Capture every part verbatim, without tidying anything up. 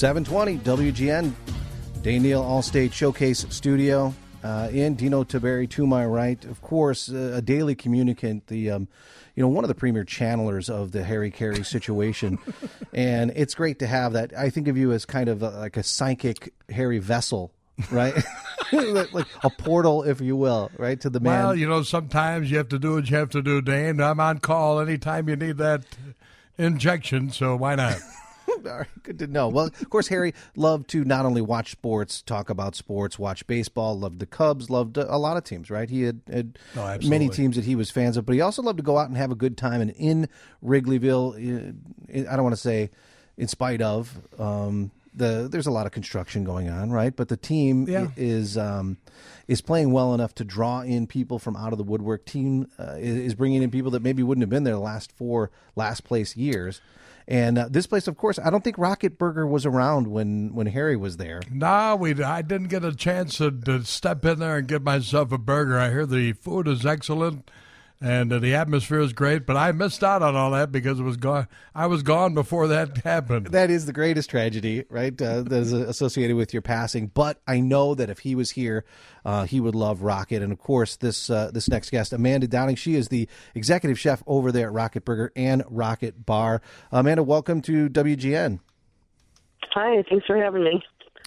seven twenty W G N, Dane Neal Allstate Showcase Studio. Uh, in Dino Taberi to my right, of course, uh, a daily communicant, the um, you know one of the premier channelers of the Harry Carey situation, and it's great to have that. I think of you as kind of a, like a psychic Harry vessel, right? Like a portal, if you will, right to the man. Well, you know, sometimes you have to do what you have to do, Dane. I'm on call anytime you need that injection, so why not? All right, good to know. Well, of course, Harry loved to not only watch sports, talk about sports, watch baseball, loved the Cubs, loved a lot of teams, right? He had, had oh, many teams that he was fans of, but he also loved to go out and have a good time. And in Wrigleyville, I don't want to say in spite of, um, the there's a lot of construction going on, right? But the team yeah. is um, is playing well enough to draw in people from out of the woodwork. Team uh, is bringing in people that maybe wouldn't have been there the last four last place years. And uh, this place, of course, I don't think Rocket Burger was around when, when Harry was there. No, we. I didn't get a chance to, to step in there and get myself a burger. I hear the food is excellent and uh, the atmosphere is great, but I missed out on all that because it was gone. I was gone before that happened. That is the greatest tragedy, right, uh, that is associated with your passing. But I know that if he was here, uh, he would love Rocket. And, of course, this uh, this next guest, Amanda Downing, she is the executive chef over there at Rocket Burger and Rocket Bar. Amanda, welcome to W G N. Hi, thanks for having me.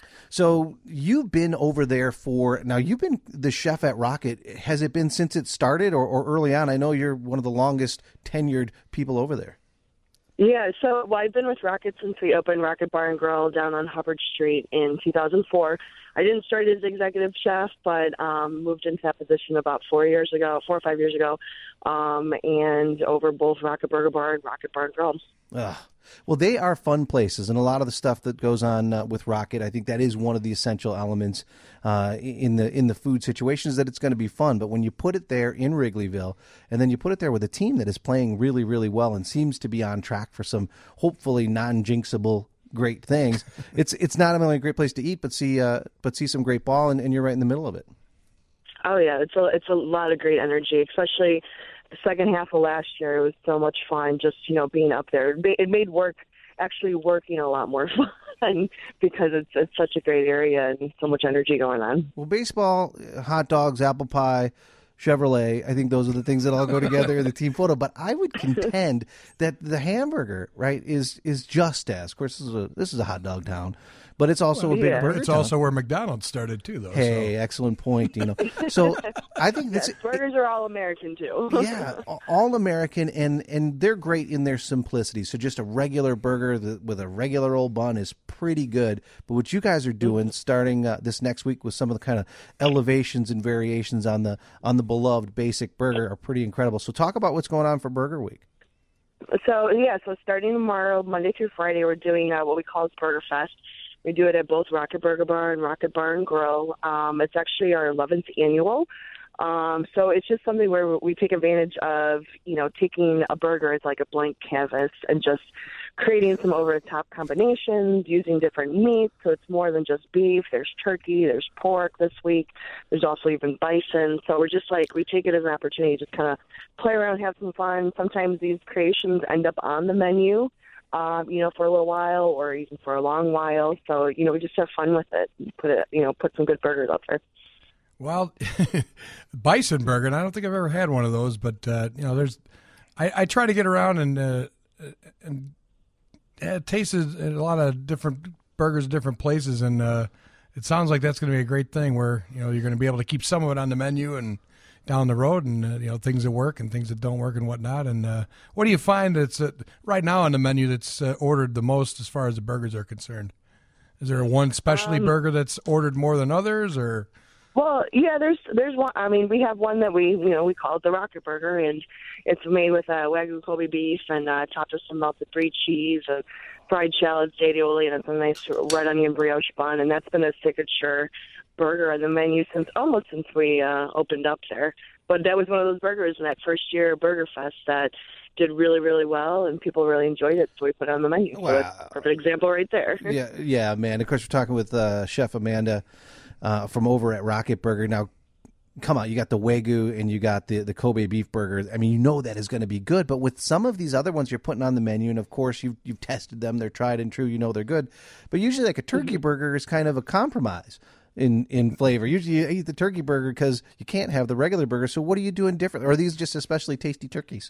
So you've been over there for, now you've been the chef at Rocket. Has it been since it started or, or early on? I know you're one of the longest tenured people over there. Yeah, so well, I've been with Rocket since we opened Rocket Bar and Grill down on Hubbard Street in two thousand four. I didn't start as executive chef, but um, moved into that position about four years ago, four or five years ago, um, and over both Rocket Burger Bar and Rocket Bar and Grill. Ugh. Well, they are fun places, and a lot of the stuff that goes on uh, with Rocket, I think that is one of the essential elements uh, in the in the food situation is that it's going to be fun. But when you put it there in Wrigleyville, and then you put it there with a team that is playing really, really well and seems to be on track for some hopefully non-jinxable great things, it's it's not only a great place to eat, but see uh, but see some great ball, and, and you're right in the middle of it. Oh yeah, it's a it's a lot of great energy, especially the second half of last year. It was so much fun just, you know, being up there. It made work, actually working a lot more fun because it's it's such a great area and so much energy going on. Well, baseball, hot dogs, apple pie, Chevrolet, I think those are the things that all go together in the team photo. But I would contend that the hamburger, right, is is just as, of course, this is a, this is a hot dog town, but it's also well, a big yeah. burger It's town. also where McDonald's started, too, though. Hey, so. excellent point, you know. So I think that's yes, burgers are all American too. yeah, all American, and, and they're great in their simplicity. So just a regular burger that, with a regular old bun is pretty good. But what you guys are doing, starting uh, this next week with some of the kind of elevations and variations on the on the beloved basic burger, are pretty incredible. So talk about what's going on for Burger Week. So yeah, so starting tomorrow, Monday through Friday, we're doing uh, what we call Burger Fest. We do it at both Rocket Burger Bar and Rocket Bar and Grill. Um, it's actually our eleventh annual. Um, so it's just something where we take advantage of, you know, taking a burger as like a blank canvas and just creating some over-the-top combinations, using different meats. So it's more than just beef. There's turkey, there's pork this week. There's also even bison. So we're just like, we take it as an opportunity to just kind of play around, have some fun. Sometimes these creations end up on the menu, um, you know, for a little while or even for a long while. So, you know, we just have fun with it. Put it, you know, put some good burgers out there. Well, bison burger, and I don't think I've ever had one of those, but, uh, you know, there's, I, I try to get around and, uh, and uh, tasted a lot of different burgers in different places, and uh, it sounds like that's going to be a great thing where, you know, you're going to be able to keep some of it on the menu and down the road, and, uh, you know, things that work and things that don't work and whatnot. And uh, what do you find that's uh, right now on the menu that's uh, ordered the most as far as the burgers are concerned? Is there one specialty um, burger that's ordered more than others, or... Well, yeah, there's there's one. I mean, we have one that we you know we call it the Rocket Burger, and it's made with uh, Wagyu Kobe beef and uh, topped with some melted brie cheese, and fried shallots, aioli, and it's a nice red onion brioche bun, and that's been a signature burger on the menu since almost since we uh, opened up there. But that was one of those burgers in that first year Burger Fest that did really, really well, and people really enjoyed it, so we put it on the menu. Wow. So that's a perfect example right there. Yeah, yeah, man. Of course, we're talking with uh, Chef Amanda Uh, from over at Rocket Burger. Now, come on, you got the Wagyu and you got the, the Kobe beef burger. I mean, you know that is going to be good. But with some of these other ones you're putting on the menu, and of course you've, you've tested them, they're tried and true, you know they're good. But usually like a turkey mm-hmm. burger is kind of a compromise in, in flavor. Usually you eat the turkey burger because you can't have the regular burger. So what are you doing different? Or are these just especially tasty turkeys?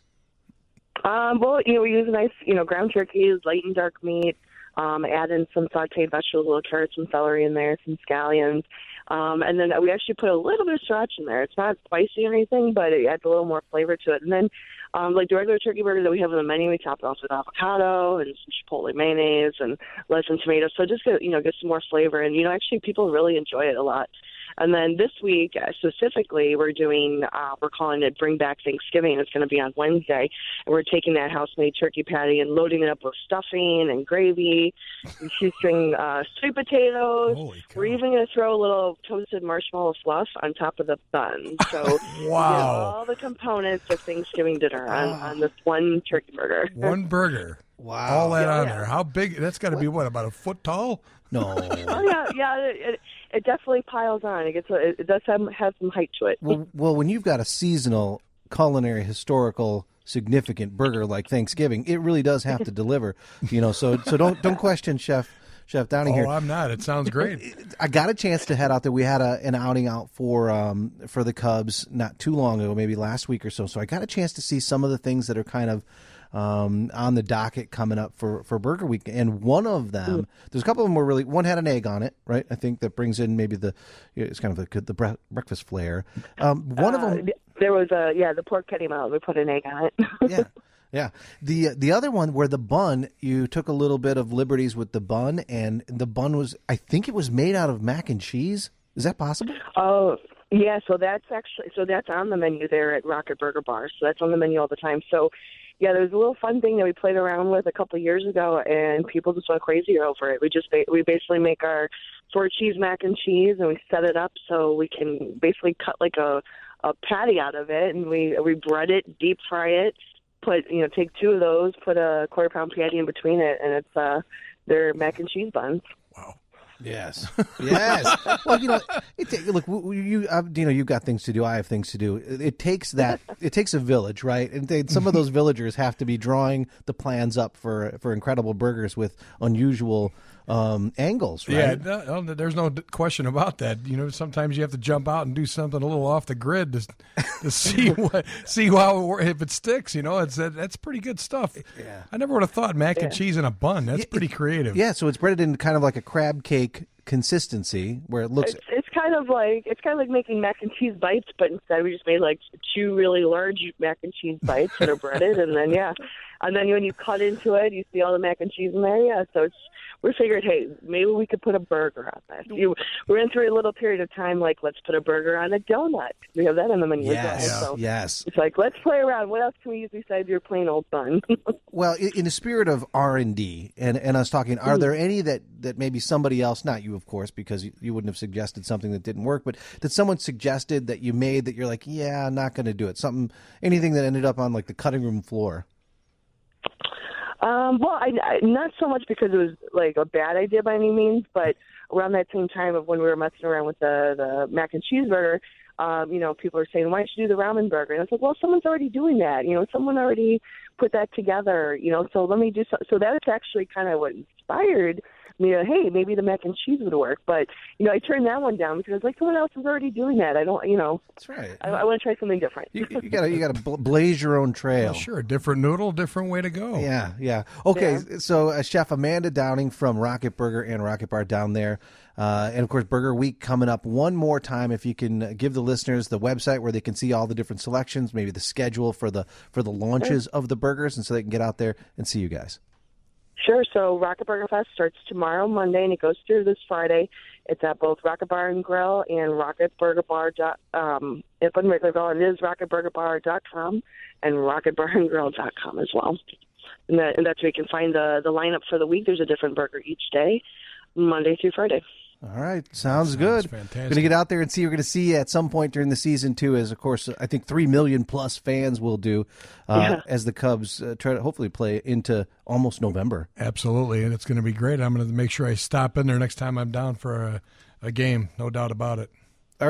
Um, well, you know, we use nice, you know, ground turkeys, light and dark meat, um, add in some sauteed vegetables, little carrots and celery in there, some scallions. Um, and then we actually put a little bit of sriracha in there. It's not spicy or anything, but it adds a little more flavor to it. And then, um, like the regular turkey burger that we have on the menu, we top it off with avocado and some chipotle mayonnaise and lettuce and tomatoes. So just get, you know, get some more flavor. And, you know, actually people really enjoy it a lot. And then this week, uh, specifically, we're doing, uh, we're calling it Bring Back Thanksgiving. It's going to be on Wednesday. And we're taking that house-made turkey patty and loading it up with stuffing and gravy and shoestring uh, sweet potatoes. We're even going to throw a little toasted marshmallow fluff on top of the bun. So wow. you get all the components of Thanksgiving dinner on, on this one turkey burger. One burger. Wow. All that yeah, on yeah. there. How big? That's got to be, what, about a foot tall? No. Oh, yeah, yeah. It, it, it definitely piles on. It gets. A, it does have, have some height to it. Well, well, when you've got a seasonal, culinary, historical, significant burger like Thanksgiving, it really does have to deliver. You know, so so don't don't question Chef Chef Downing oh, here. Oh, I'm not. It sounds great. I got a chance to head out there. We had a, an outing out for um, for the Cubs not too long ago, maybe last week or so. So I got a chance to see some of the things that are kind of um, on the docket coming up for, for Burger Week. And one of them, mm. there's a couple of them were really, one had an egg on it, right? I think that brings in maybe the, it's kind of the, the bre- breakfast flair. Um, one uh, of them. There was a, yeah, the pork ketty melt. We put an egg on it. yeah. Yeah. The the other one where the bun, you took a little bit of liberties with the bun, and the bun was, I think it was made out of mac and cheese. Is that possible? Oh, yeah. So that's actually, so that's on the menu there at Rocket Burger Bar. So that's on the menu all the time. So, yeah, there's a little fun thing that we played around with a couple of years ago, and people just went crazy over it. We just, we basically make our four cheese mac and cheese, and we set it up so we can basically cut like a, a patty out of it, and we, we bread it, deep fry it, put, you know, take two of those, put a quarter pound patty in between it, and it's uh, their mac and cheese buns. Wow. Yes. Yes. Well, you know, it, look, you, uh, you know, you've got things to do. I have things to do. It, it takes that. It takes a village, right? And they, some of those villagers have to be drawing the plans up for for incredible burgers with unusual um, angles, right? Yeah. No, no, there's no question about that. You know, sometimes you have to jump out and do something a little off the grid to to see what see how if it sticks. You know, it's that's pretty good stuff. Yeah. I never would have thought mac and yeah. cheese in a bun. That's yeah, pretty creative. Yeah. So it's breaded in kind of like a crab cake consistency where it looks. It's, it's kind of like it's kind of like making mac and cheese bites, but instead we just made like two really large mac and cheese bites that are breaded, and then yeah, and then when you cut into it, you see all the mac and cheese in there. Yeah, so it's we figured, hey, maybe we could put a burger on this. You, we went through a little period of time like let's put a burger on a donut. We have that on the menu yes, as well. So yes. It's like let's play around. What else can we use besides your plain old bun? Well, in, in the spirit of R and D, and and us talking, are there any that, that maybe somebody else, not you, of course, because you, you wouldn't have suggested something that didn't work, but that someone suggested that you made that you're like, yeah, I'm not going to do it. Something, anything that ended up on like the cutting room floor. Um, well, I, I, not so much because it was like a bad idea by any means, but around that same time of when we were messing around with the, the mac and cheese burger, um, you know, people are saying, why don't you do the ramen burger? And I was like, well, someone's already doing that. You know, someone already put that together, you know, so let me do so. So that's actually kind of what inspired me to, hey, maybe the mac and cheese would work. But, you know, I turned that one down because I was like, someone else is already doing that. I don't, you know. That's right. I, I want to try something different. You, you gotta, you gotta blaze your own trail. Well, sure, different noodle, different way to go. Yeah, yeah. Okay, Yeah. so uh, Chef Amanda Downing from Rocket Burger and Rocket Bar down there. Uh, and, of course, Burger Week coming up one more time. If you can uh, give the listeners the website where they can see all the different selections, maybe the schedule for the for the launches sure. of the burgers, and so they can get out there and see you guys. Sure. So Rocket Burger Fest starts tomorrow, Monday, and it goes through this Friday. It's at both Rocket Bar and Grill and Rocket Burger Bar. Dot, um, if I'm It is rocket burger bar dot com and rocket bar and grill dot com as well. And, that, and that's where you can find the, the lineup for the week. There's a different burger each day, Monday through Friday. All right. Sounds, Sounds good. fantastic. Going to get out there and see. We're going to see you at some point during the season, too, as, of course, I think three million plus fans will do uh, Yeah. as the Cubs uh, try to hopefully play into almost November. Absolutely, and it's going to be great. I'm going to make sure I stop in there next time I'm down for a, a game, no doubt about it. All right.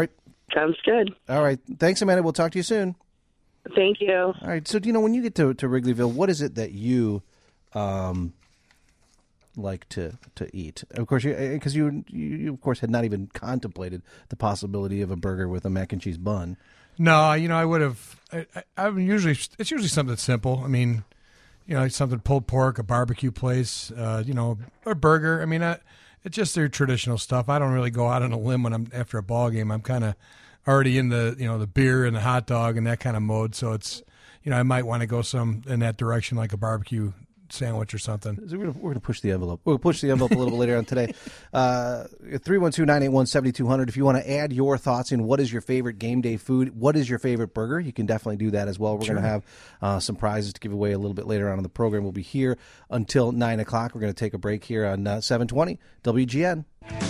Sounds good. All right. Thanks, Amanda. We'll talk to you soon. Thank you. All right. So, you know, when you get to, to Wrigleyville, what is it that you um, like to, to eat? Of course, because you, you, you, of course, had not even contemplated the possibility of a burger with a mac and cheese bun. No, you know, I would have. I, I, I'm usually it's usually something simple. I mean, you know, something pulled pork, a barbecue place, uh, you know, a burger. I mean, I, it's just their traditional stuff. I don't really go out on a limb when I'm after a ball game. I'm kind of already in the you know the beer and the hot dog and that kind of mode. So it's you know I might want to go some in that direction, like a barbecue sandwich or something. So we're going to push the envelope. We'll push the envelope a little bit later on today. Uh, three one two, nine eight one, seven two zero zero. If you want to add your thoughts in what is your favorite game day food, what is your favorite burger, you can definitely do that as well. We're sure. going to have uh, some prizes to give away a little bit later on in the program. We'll be here until nine o'clock. We're going to take a break here on uh, seven twenty W G N.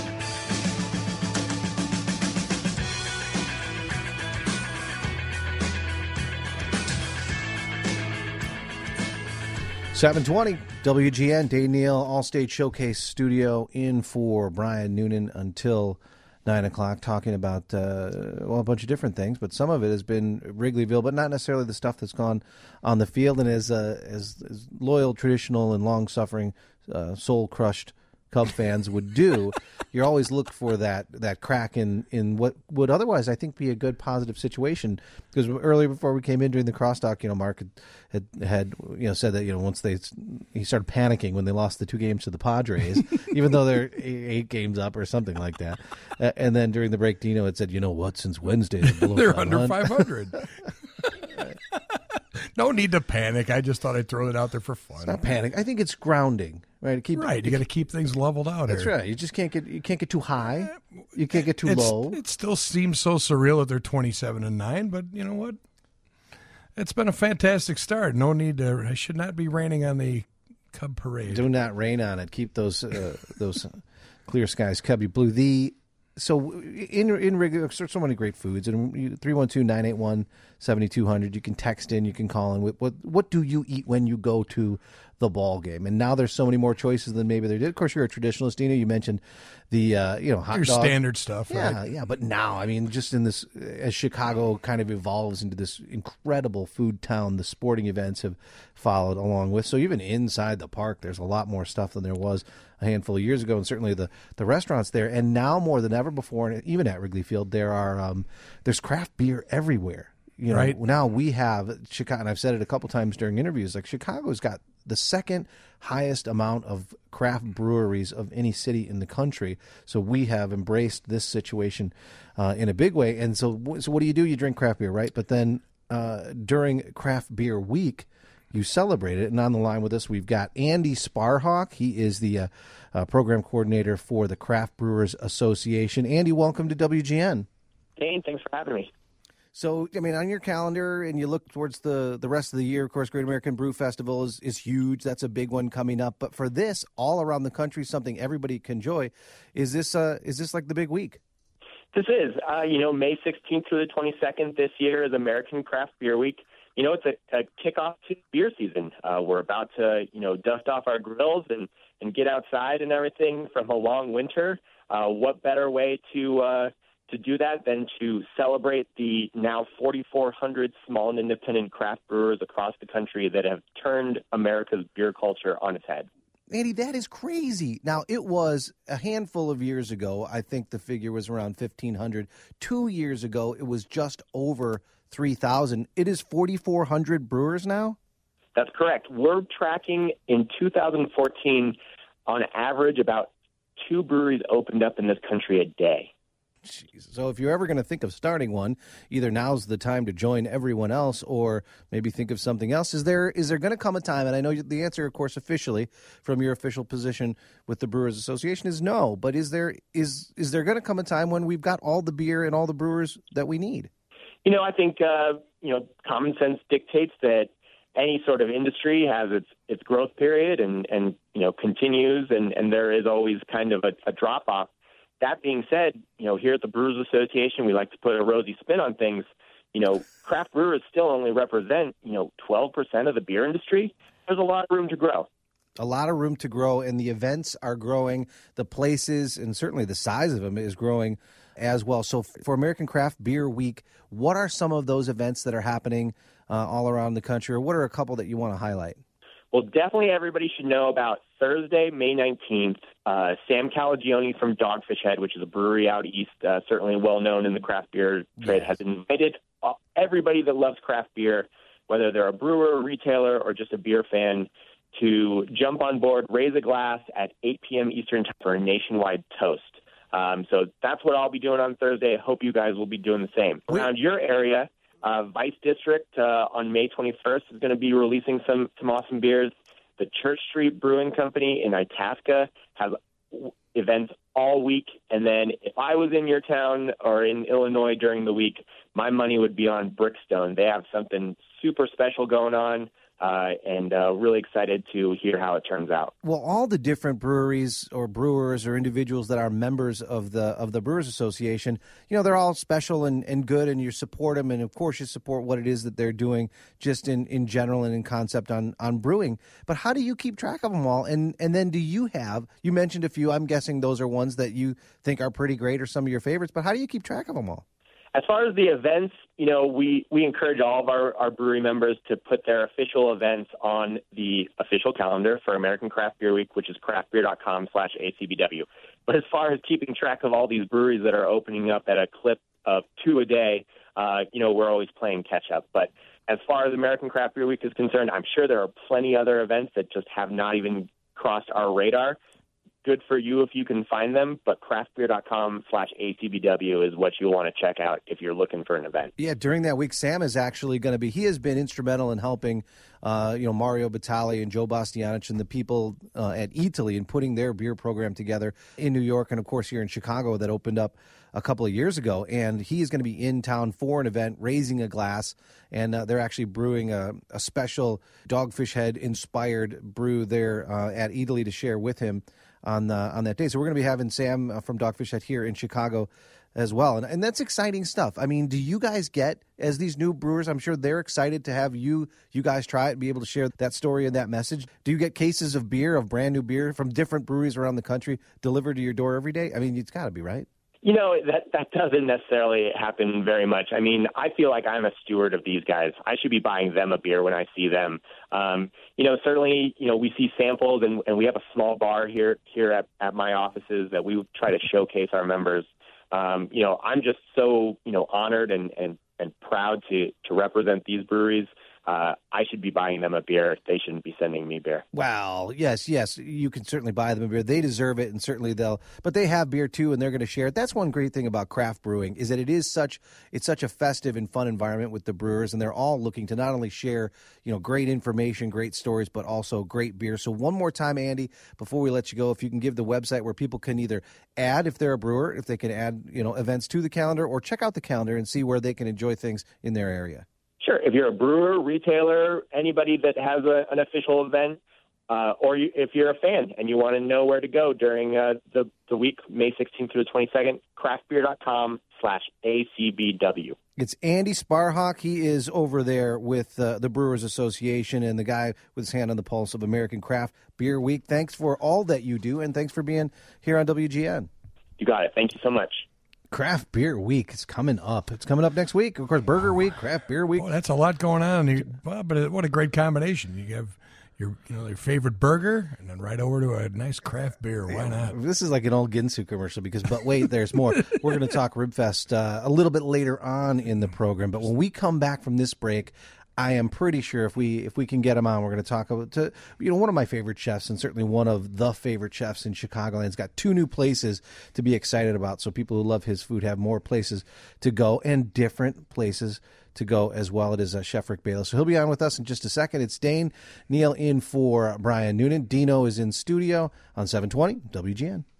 seven twenty W G N, Dave Neal, All-State Showcase Studio, in for Brian Noonan until nine o'clock, talking about uh, well, a bunch of different things, but some of it has been Wrigleyville, but not necessarily the stuff that's gone on the field. And as, uh, as, as loyal, traditional, and long-suffering, uh, soul-crushed Cub fans would do, you always look for that that crack in, in what would otherwise, I think, be a good positive situation. Because earlier, before we came in during the crosstalk, you know, Mark had, had had you know said that you know once they he started panicking when they lost the two games to the Padres, even though they're eight games up or something like that. Uh, and then during the break, Dino had said, you know what, since Wednesday they're under five hundred. No need to panic. I just thought I'd throw it out there for fun. It's not panic. I think it's grounding. Right, keep, right. You got to keep things leveled out. That's here. right. You just can't get you can't get too high. You can't get too it's, low. It still seems so surreal that they're twenty-seven and nine, but you know what? It's been a fantastic start. No need to. I should not be raining on the Cub parade. Do not rain on it. Keep those uh, those clear skies cubby blue. The so in in Wrigley, there's so many great foods. And three one two, nine eight one, seven two zero zero. You can text in. You can call in. What what do you eat when you go to the ball game? And now there's so many more choices than maybe there did. Of course, you're a traditionalist, Dina. You mentioned the uh, you know hot Your dog. standard stuff. Yeah, right? yeah. But now, I mean, just in this, as Chicago kind of evolves into this incredible food town, the sporting events have followed along with. So even inside the park, there's a lot more stuff than there was a handful of years ago, and certainly the, the restaurants there. And now more than ever before, and even at Wrigley Field, there are um, there's craft beer everywhere. You know, right. Now we have Chicago, and I've said it a couple times during interviews, like Chicago's got the second highest amount of craft breweries of any city in the country. So we have embraced this situation uh, in a big way. And so, so what do you do? You drink craft beer, right? But then uh, during Craft Beer Week, you celebrate it. And on the line with us, we've got Andy Sparhawk. He is the uh, uh, program coordinator for the Craft Brewers Association. Andy, welcome to W G N. Dane, thanks for having me. So, I mean, on your calendar, and you look towards the, the rest of the year, of course, Great American Brew Festival is, is huge. That's a big one coming up. But for this, all around the country, something everybody can enjoy, is this uh, is this like the big week? This is. Uh, you know, May sixteenth through the twenty-second this year is American Craft Beer Week. You know, it's a, a kickoff to beer season. Uh, we're about to, you know, dust off our grills and, and get outside and everything from a long winter. Uh, what better way to uh, to do that than to celebrate the now forty-four hundred small and independent craft brewers across the country that have turned America's beer culture on its head. Andy, that is crazy. Now, it was a handful of years ago. I think the figure was around fifteen hundred. Two years ago, it was just over three thousand. It is forty-four hundred brewers now? That's correct. We're tracking in two thousand fourteen, on average, about two breweries opened up in this country a day. Jeez. So if you're ever going to think of starting one, either now's the time to join everyone else or maybe think of something else. Is there is there going to come a time, and I know the answer, of course, officially from your official position with the Brewers Association is no, but is there is is there going to come a time when we've got all the beer and all the brewers that we need? You know, I think, uh, you know, common sense dictates that any sort of industry has its its growth period and, and you know, continues, and, and there is always kind of a, a drop-off. That being said, you know, here at the Brewers Association, we like to put a rosy spin on things. You know, craft brewers still only represent, you know, twelve percent of the beer industry. There's a lot of room to grow. A lot of room to grow, and the events are growing. The places, and certainly the size of them, is growing as well. So for American Craft Beer Week, what are some of those events that are happening uh, all around the country, or what are a couple that you want to highlight? Well, definitely everybody should know about Thursday, May nineteenth. Uh, Sam Calagione from Dogfish Head, which is a brewery out east, uh, certainly well known in the craft beer trade, yes. has invited everybody that loves craft beer, whether they're a brewer, retailer, or just a beer fan, to jump on board, raise a glass at eight p.m. Eastern Time for a nationwide toast. Um, so that's what I'll be doing on Thursday. I hope you guys will be doing the same. Around your area, uh, Vice District uh, on May twenty-first is going to be releasing some, some awesome beers. The Church Street Brewing Company in Itasca has events all week. And then if I was in your town or in Illinois during the week, my money would be on Brickstone. They have something super special going on. Uh, and uh, really excited to hear how it turns out. Well, all the different breweries or brewers or individuals that are members of the of the Brewers Association, you know, they're all special and, and good, and you support them, and of course you support what it is that they're doing just in, in general and in concept on, on brewing. But how do you keep track of them all? And and then do you have, you mentioned a few, I'm guessing those are ones that you think are pretty great or some of your favorites, but how do you keep track of them all? As far as the events, you know, we, we encourage all of our, our brewery members to put their official events on the official calendar for American Craft Beer Week, which is craftbeer.com slash ACBW. But as far as keeping track of all these breweries that are opening up at a clip of two a day, uh, you know, we're always playing catch up. But as far as American Craft Beer Week is concerned, I'm sure there are plenty other events that just have not even crossed our radar. Good for you if you can find them, but craftbeer.com slash ACBW is what you'll want to check out if you're looking for an event. Yeah, during that week, Sam is actually going to be, he has been instrumental in helping, uh, you know, Mario Batali and Joe Bastianich and the people uh, at Italy in putting their beer program together in New York and, of course, here in Chicago that opened up a couple of years ago. And he is going to be in town for an event, raising a glass, and uh, they're actually brewing a, a special Dogfish Head-inspired brew there uh, at Italy to share with him on uh, on that day. So we're going to be having Sam uh, from Dogfish Head here in Chicago as well. And, and that's exciting stuff. I mean, do you guys get, as these new brewers, I'm sure they're excited to have you you guys try it and be able to share that story and that message. Do you get cases of beer, of brand new beer from different breweries around the country delivered to your door every day? I mean, it's got to be, right? You know, that, that doesn't necessarily happen very much. I mean, I feel like I'm a steward of these guys. I should be buying them a beer when I see them. Um, you know, certainly, you know, we see samples, and, and we have a small bar here here at, at my offices that we try to showcase our members. Um, you know, I'm just so, you know, honored and, and, and proud to, to represent these breweries. Uh, I should be buying them a beer. They shouldn't be sending me beer. Well, yes, yes, you can certainly buy them a beer. They deserve it, and certainly they'll. But they have beer too, and they're going to share it. That's one great thing about craft brewing is that it is such it's such a festive and fun environment with the brewers, and they're all looking to not only share, you know, great information, great stories, but also great beer. So one more time, Andy, before we let you go, if you can give the website where people can either add, if they're a brewer, if they can add, you know, events to the calendar, or check out the calendar and see where they can enjoy things in their area. Sure. If you're a brewer, retailer, anybody that has a, an official event, uh, or you, if you're a fan and you want to know where to go during uh, the, the week, May sixteenth through the twenty-second, craftbeer.com slash ACBW. It's Andy Sparhawk. He is over there with uh, the Brewers Association and the guy with his hand on the pulse of American Craft Beer Week. Thanks for all that you do, and thanks for being here on W G N. You got it. Thank you so much. Craft Beer Week is coming up. It's coming up next week. Of course, Burger Week, Craft Beer Week. Oh, that's a lot going on. You, well, but what a great combination. You have your you know your favorite burger, and then right over to a nice craft beer. Why not? This is like an old Ginsu commercial because, but wait, there's more. We're going to talk Ribfest uh, a little bit later on in the program. But when we come back from this break, I am pretty sure if we if we can get him on, we're going to talk about to you know one of my favorite chefs and certainly one of the favorite chefs in Chicagoland. He's got two new places to be excited about, so people who love his food have more places to go and different places to go as well. It is uh, Chef Rick Bayless, so he'll be on with us in just a second. It's Dane Neal in for Brian Noonan. Dino is in studio on seven twenty W G N.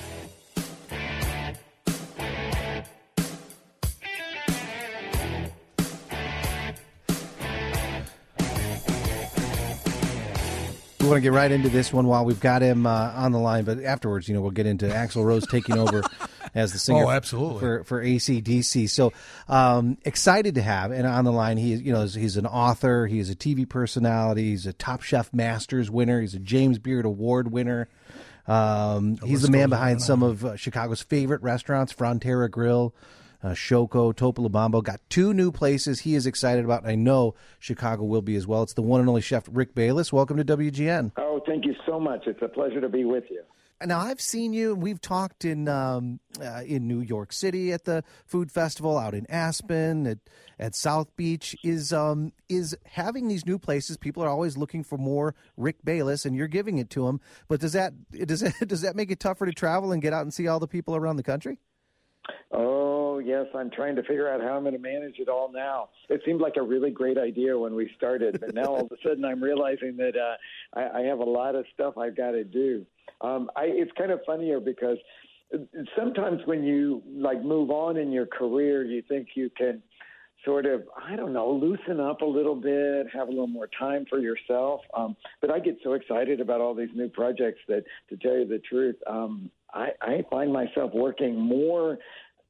We want to get right into this one while we've got him uh, on the line, but afterwards, you know, we'll get into Axl Rose taking over as the singer oh, absolutely. for for A C D C. So um, excited to have, and on the line, he you know he's an author, he's a T V personality, he's a Top Chef Masters winner, he's a James Beard Award winner. Um, he's the man behind some of uh, Chicago's favorite restaurants, Frontera Grill, uh, Shoko, Topolobampo. Got two new places he is excited about. I know Chicago will be as well. It's the one and only chef, Rick Bayless. Welcome to W G N. Oh, thank you so much. It's a pleasure to be with you. Now, I've seen you, and we've talked in um, uh, in New York City at the food festival, out in Aspen, at, at South Beach. Is um is having these new places, people are always looking for more Rick Bayless, and you're giving it to them. But does that does that, does that make it tougher to travel and get out and see all the people around the country? Oh, yes. I'm trying to figure out how I'm going to manage it all now. It seemed like a really great idea when we started, but now all of a sudden I'm realizing that uh, I, I have a lot of stuff I've got to do. Um, I, it's kind of funnier because sometimes when you like move on in your career, you think you can sort of, I don't know, loosen up a little bit, have a little more time for yourself. Um, but I get so excited about all these new projects that, to tell you the truth, um, I, I find myself working more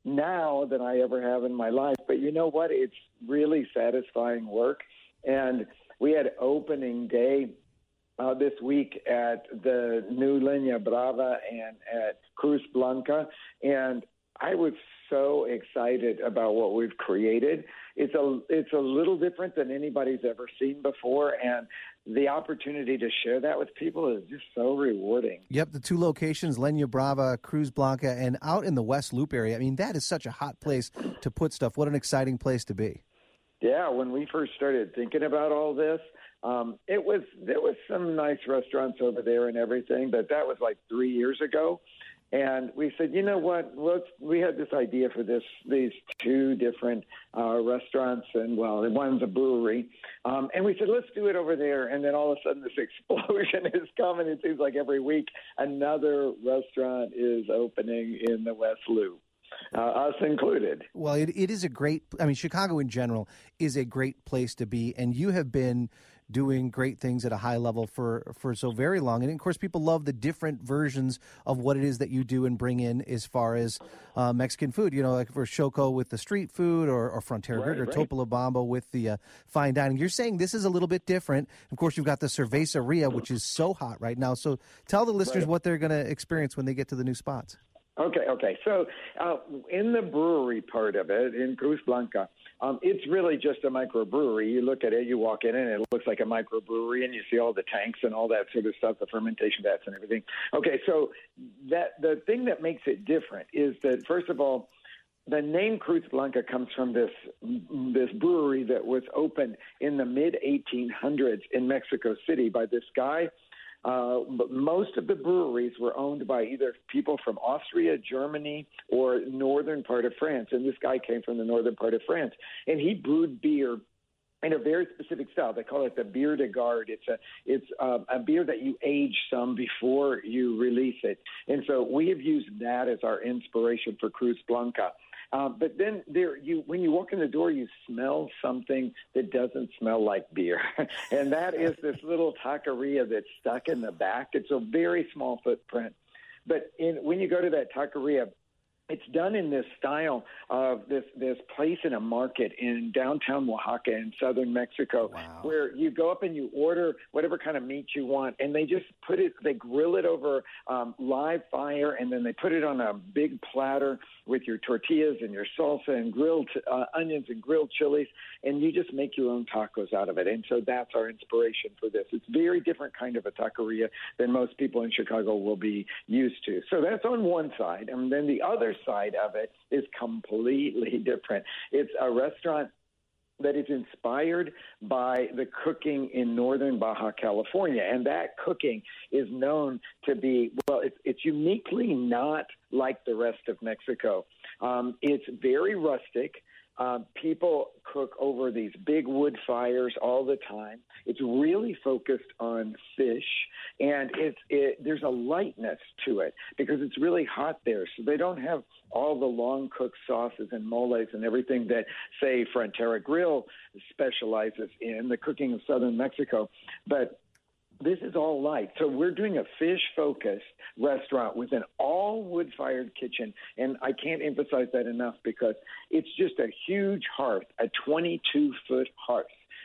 now than I ever have in my life. But you know what? It's really satisfying work. And we had opening day Uh, this week at the new Leña Brava and at Cruz Blanca, and I was so excited about what we've created. It's a it's a little different than anybody's ever seen before, and the opportunity to share that with people is just so rewarding. Yep, the two locations, Leña Brava, Cruz Blanca, and out in the West Loop area. I mean, that is such a hot place to put stuff. What an exciting place to be. Yeah, when we first started thinking about all this, um, it was there was some nice restaurants over there and everything, but that was like three years ago. And we said, you know what? Let's. We had this idea for this these two different uh, restaurants, and well, one's a brewery. Um, and we said, let's do it over there. And then all of a sudden, this explosion is coming. It seems like every week another restaurant is opening in the West Loop. Uh, us included. Well, it, it is a great, I mean, Chicago in general is a great place to be, and you have been doing great things at a high level for, for so very long. And, of course, people love the different versions of what it is that you do and bring in as far as uh, Mexican food, you know, like for Shoko with the street food or, or Frontera right, or right. Topolobampo with the uh, fine dining. You're saying this is a little bit different. Of course, you've got the Cerveceria, which is so hot right now. So tell the listeners right. what they're going to experience when they get to the new spots. Okay, okay. So uh, in the brewery part of it, in Cruz Blanca, um, it's really just a microbrewery. You look at it, you walk in, and it looks like a microbrewery, and you see all the tanks and all that sort of stuff, the fermentation vats and everything. Okay, so that the thing that makes it different is that, first of all, the name Cruz Blanca comes from this this brewery that was opened in the mid eighteen hundreds in Mexico City by this guy. Uh, but most of the breweries were owned by either people from Austria, Germany, or northern part of France. And this guy came from the northern part of France. And he brewed beer in a very specific style. They call it the bière de garde. It's a it's a, a beer that you age some before you release it. And so we have used that as our inspiration for Cruz Blanca. Uh, but then there, you when you walk in the door, you smell something that doesn't smell like beer, and that is this little taqueria that's stuck in the back. It's a very small footprint, but in, when you go to that taqueria, it's done in this style of this this place in a market in downtown Oaxaca in southern Mexico, wow. where you go up and you order whatever kind of meat you want, and they just put it, they grill it over um, live fire, and then they put it on a big platter with your tortillas and your salsa and grilled uh, onions and grilled chilies, and you just make your own tacos out of it. And so that's our inspiration for this. It's a very different kind of a taqueria than most people in Chicago will be used to. So that's on one side, and then the other side of it is completely different. It's a restaurant that is inspired by the cooking in northern Baja California. And that cooking is known to be, well, it's, it's uniquely not like the rest of Mexico. Um, it's very rustic. Uh, people cook over these big wood fires all the time. It's really focused on fish, and it's it, there's a lightness to it because it's really hot there. So they don't have all the long-cooked sauces and moles and everything that, say, Frontera Grill specializes in, the cooking of southern Mexico. But this is all light. So we're doing a fish-focused restaurant with an all wood-fired kitchen, and I can't emphasize that enough because it's just a huge hearth, a twenty-two foot hearth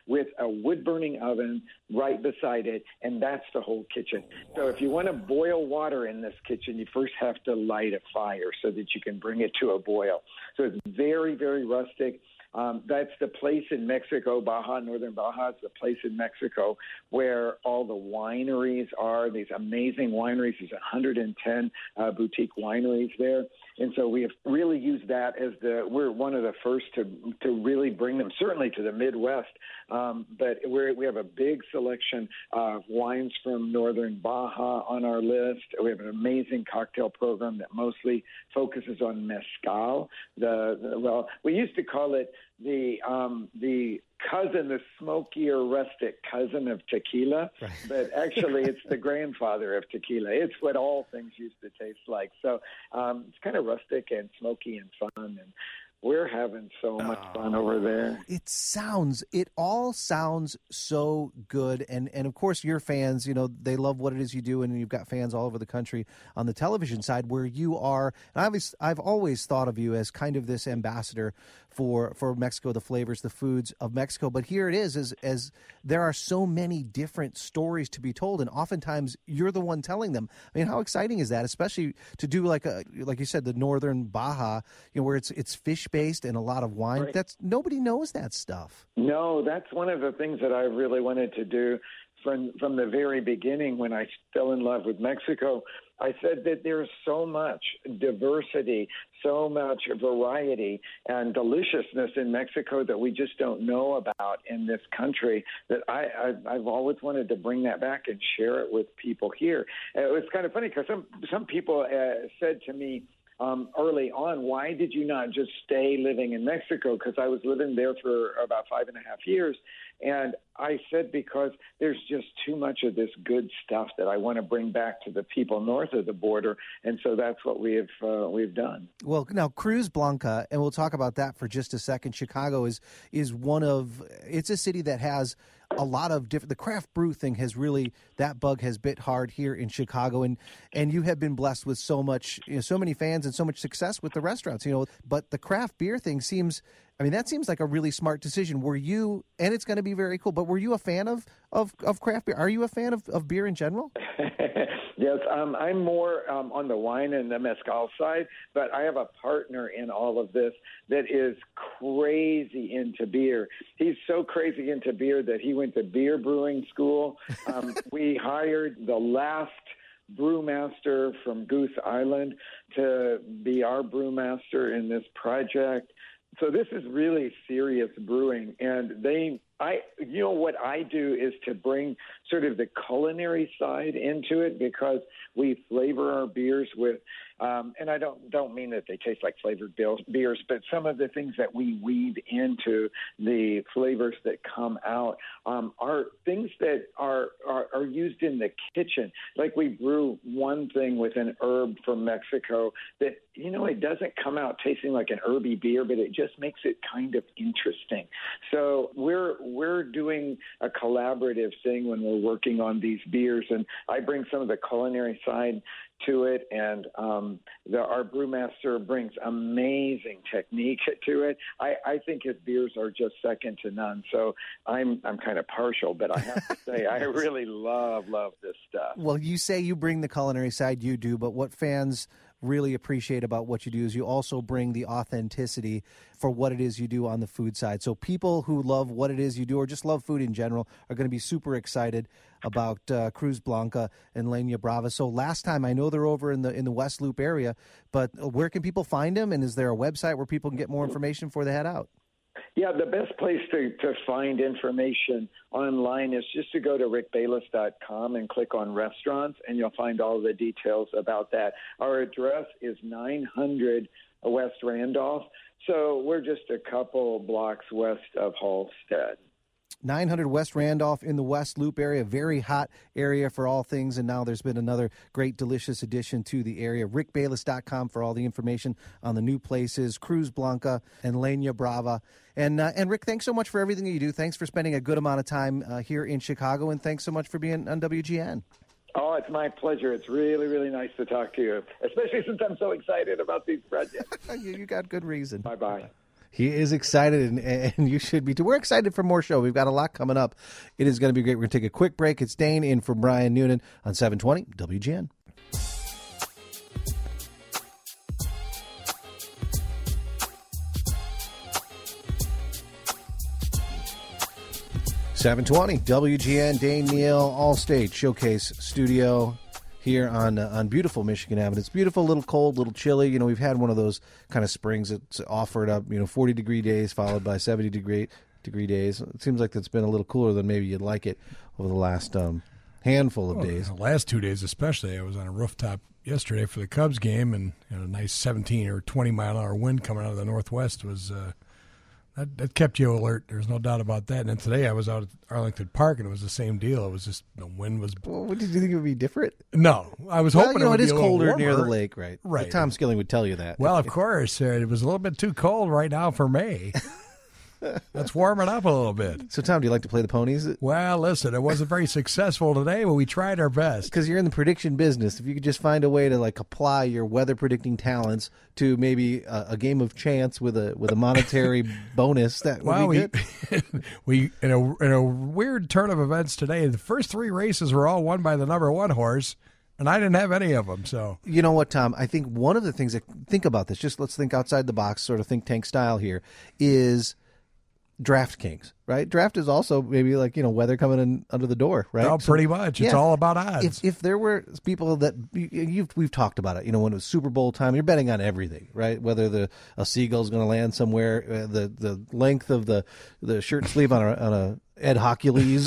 with a wood-burning oven right beside it, and that's the whole kitchen. So if you want to boil water in this kitchen, you first have to light a fire so that you can bring it to a boil. So it's very, very rustic. Um, that's the place in Mexico, Baja, northern Baja is the place in Mexico where all the wineries are, these amazing wineries. There's one hundred ten uh, boutique wineries there. And so we have really used that as the, we're one of the first to to really bring them, certainly to the Midwest. Um, but we're, we have a big selection of wines from northern Baja on our list. We have an amazing cocktail program that mostly focuses on mezcal. The, the well, we used to call it the um, the cousin, the smokier, rustic cousin of tequila, right. But actually it's the grandfather of tequila. It's what all things used to taste like. So um, it's kind of rustic and smoky and fun, and we're having so much oh, fun over there. It sounds, it all sounds so good. And, and of course, your fans, you know, they love what it is you do. And you've got fans all over the country on the television side where you are. And I've, I've always thought of you as kind of this ambassador for, for Mexico, the flavors, the foods of Mexico. But here it is, as, as there are so many different stories to be told. And oftentimes you're the one telling them. I mean, how exciting is that? Especially to do like a, like you said, the northern Baja, you know, where it's, it's fish based and a lot of wine. Right. That's nobody knows that stuff. No, that's one of the things that I really wanted to do from from the very beginning when I fell in love with Mexico. I said that there's so much diversity, so much variety and deliciousness in Mexico that we just don't know about in this country, that I, I, I've always wanted to bring that back and share it with people here. And it was kind of funny because some, some people uh, said to me, Um, early on, why did you not just stay living in Mexico? Because I was living there for about five and a half years. And I said, because there's just too much of this good stuff that I want to bring back to the people north of the border. And so that's what we have, uh, we've done. Well, now, Cruz Blanca, and we'll talk about that for just a second. Chicago is is one of, it's a city that has a lot of different, the craft brew thing has really, that bug has bit hard here in Chicago. And, and you have been blessed with so much, you know, so many fans and so much success with the restaurants, you know, but the craft beer thing seems, I mean, that seems like a really smart decision. Were you, and it's going to be very cool, but were you a fan of, of, of craft beer? Are you a fan of, of beer in general? Yes, um, I'm more um, on the wine and the mezcal side, but I have a partner in all of this that is crazy into beer. He's so crazy into beer that he went to beer brewing school. Um, we hired the last brewmaster from Goose Island to be our brewmaster in this project. So this is really serious brewing, and they, I, you know, what I do is to bring sort of the culinary side into it, because we flavor our beers with, um, and I don't don't mean that they taste like flavored beers, but some of the things that we weave into the flavors that come out um, are things that are, are are used in the kitchen. Like we brew one thing with an herb from Mexico that, you know, it doesn't come out tasting like an herby beer, but it just makes it kind of interesting. So we're we're doing a collaborative thing when we're working on these beers, and I bring some of the culinary side to it, and um, the, our brewmaster brings amazing technique to it. I, I think his beers are just second to none. So I'm I'm kind of partial, but I have to say I really love love this stuff. Well, you say you bring the culinary side, you do, but what fans really appreciate about what you do is you also bring the authenticity for what it is you do on the food side. So people who love what it is you do, or just love food in general, are going to be super excited about uh, Cruz Blanca and Leña Brava. So last time, I know they're over in the in the West Loop area, but where can people find them? And is there a website where people can get more information before they head out? Yeah, the best place to, to find information online is just to go to rick bayless dot com and click on restaurants, and you'll find all the details about that. Our address is nine hundred West Randolph, so we're just a couple blocks west of Halstead. nine hundred West Randolph in the West Loop area, very hot area for all things, and now there's been another great, delicious addition to the area. rick bayless dot com for all the information on the new places, Cruz Blanca and Leña Brava. And, uh, and Rick, thanks so much for everything that you do. Thanks for spending a good amount of time uh, here in Chicago, and thanks so much for being on W G N. Oh, it's my pleasure. It's really, really nice to talk to you, especially since I'm so excited about these projects. you, you got good reason. Bye-bye. He is excited, and, and you should be too. We're excited for more show. We've got a lot coming up. It is going to be great. We're going to take a quick break. It's Dane in for Brian Noonan on seven twenty W G N. seven twenty W G N, Dane Neal, Allstate Showcase Studio here on uh, on beautiful Michigan Avenue. It's beautiful, a little cold, a little chilly. You know, we've had one of those kind of springs that's offered up, you know, forty degree days followed by seventy degree degree days. It seems like it's been a little cooler than maybe you'd like it over the last um, handful of well, days. The last two days especially. I was on a rooftop yesterday for the Cubs game, and you know, a nice seventeen or twenty mile an hour wind coming out of the northwest was uh, that, that kept you alert. There's no doubt about that. And then today I was out at Arlington Park, and it was the same deal. It was just the wind was. Well, what did you think it would be different? No, I was well, hoping you know, it would it be is a little colder warmer. near the lake, right? Right. But Tom Skilling would tell you that. Well, of course, uh, it was a little bit too cold right now for May. Let's warm it up a little bit. So, Tom, do you like to play the ponies? Well, listen, it wasn't very successful today, but we tried our best. Because you're in the prediction business. If you could just find a way to like apply your weather predicting talents to maybe a, a game of chance with a with a monetary bonus, that would well, be we, good. we in a in a weird turn of events today, the first three races were all won by the number one horse, and I didn't have any of them. So you know what, Tom? I think one of the things that think about this, just let's think outside the box, sort of think tank style here, is DraftKings, right? Draft is also maybe like, you know, weather coming in under the door, right? Oh, pretty so, much. It's yeah, all about odds. If, if there were people that you've we've talked about it, you know, when it was Super Bowl time, you're betting on everything, right? Whether the a seagull's going to land somewhere, uh, the the length of the the shirt sleeve on a on a Ed Hercules,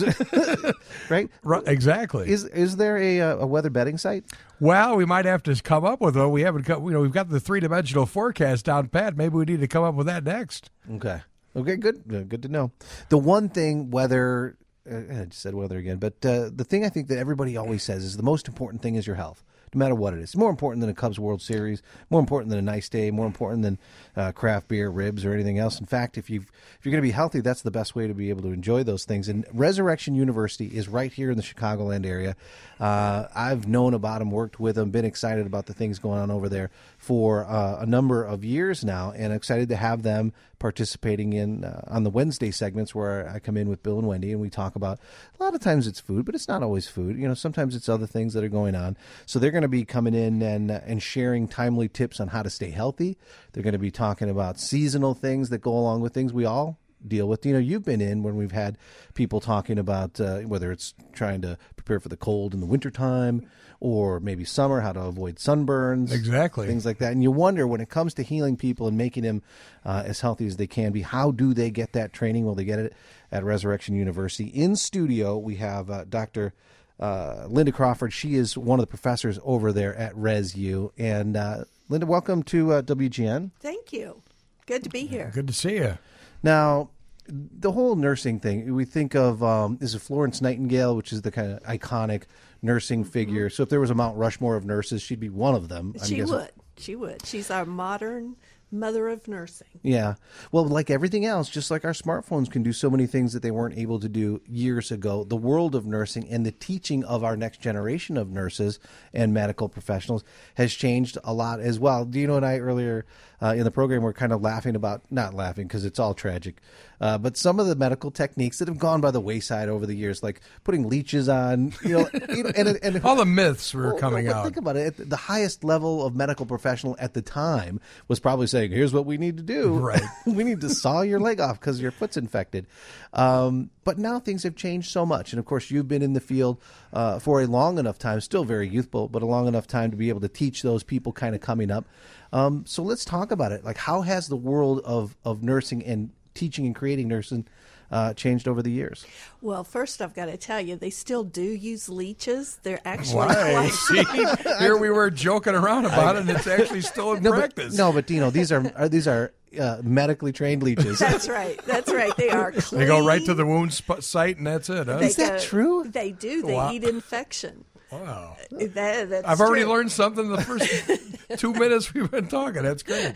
right? Right? Exactly. Is is there a a weather betting site? Well, we might have to come up with one. We haven't, come, you know, we've got the three dimensional forecast down pat. Maybe we need to come up with that next. Okay. Okay, good. Good to know. The one thing, weather, uh, I just said weather again, but uh, the thing I think that everybody always says is the most important thing is your health, no matter what it is. It's more important than a Cubs World Series, more important than a nice day, more important than uh, craft beer, ribs, or anything else. In fact, if, you've, if you're going to be healthy, that's the best way to be able to enjoy those things. And Resurrection University is right here in the Chicagoland area. Uh, I've known about them, worked with them, been excited about the things going on over there for uh, a number of years now, and excited to have them participating in uh, on the Wednesday segments where I come in with Bill and Wendy, and we talk about, a lot of times it's food, but it's not always food. You know, sometimes it's other things that are going on. So they're going to be coming in and uh, and sharing timely tips on how to stay healthy. They're going to be talking about seasonal things that go along with things we all deal with. You know, you've been in when we've had people talking about uh, whether it's trying to prepare for the cold in the wintertime or maybe summer, how to avoid sunburns. Exactly. Things like that. And you wonder, when it comes to healing people and making them uh, as healthy as they can be, how do they get that training? Well, they get it at Resurrection University. In studio, we have uh, Doctor Uh, Linda Crawford. She is one of the professors over there at Res U. And uh, Linda, welcome to uh, W G N. Thank you. Good to be here. Good to see you. Now, the whole nursing thing, we think of, um, is it Florence Nightingale, which is the kind of iconic nursing figure. So if there was a Mount Rushmore of nurses, she'd be one of them. I'm She guessing. would. She would. She's our modern mother of nursing. Yeah. Well, like everything else, just like our smartphones can do so many things that they weren't able to do years ago, the world of nursing and the teaching of our next generation of nurses and medical professionals has changed a lot as well. Dino and I earlier uh, in the program were kind of laughing about, not laughing because it's all tragic, uh, but some of the medical techniques that have gone by the wayside over the years, like putting leeches on, you know, you know and, and all the myths were well, coming no, but out. Think about it. The highest level of medical professional at the time was probably saying, here's what we need to do. Right. We need to saw your leg off because your foot's infected. Um, but now things have changed so much. And, of course, you've been in the field uh, for a long enough time, still very youthful, but a long enough time to be able to teach those people kind of coming up. Um, so let's talk about it. Like, how has the world of, of nursing and teaching and creating nursing uh, changed over the years? Well, first I've got to tell you, they still do use leeches. They're actually Why? quite... See, here we were joking around about it, and it's actually still in No, practice. but, no, but Dino, these are, are these are uh, medically trained leeches. That's right. That's right. They are clean. They go right to the wound sp- site, and that's it. Huh? They Is that go- true? They do. They Wow. eat infection. Wow. That, that's I've already true. learned something the first two minutes we've been talking. That's great.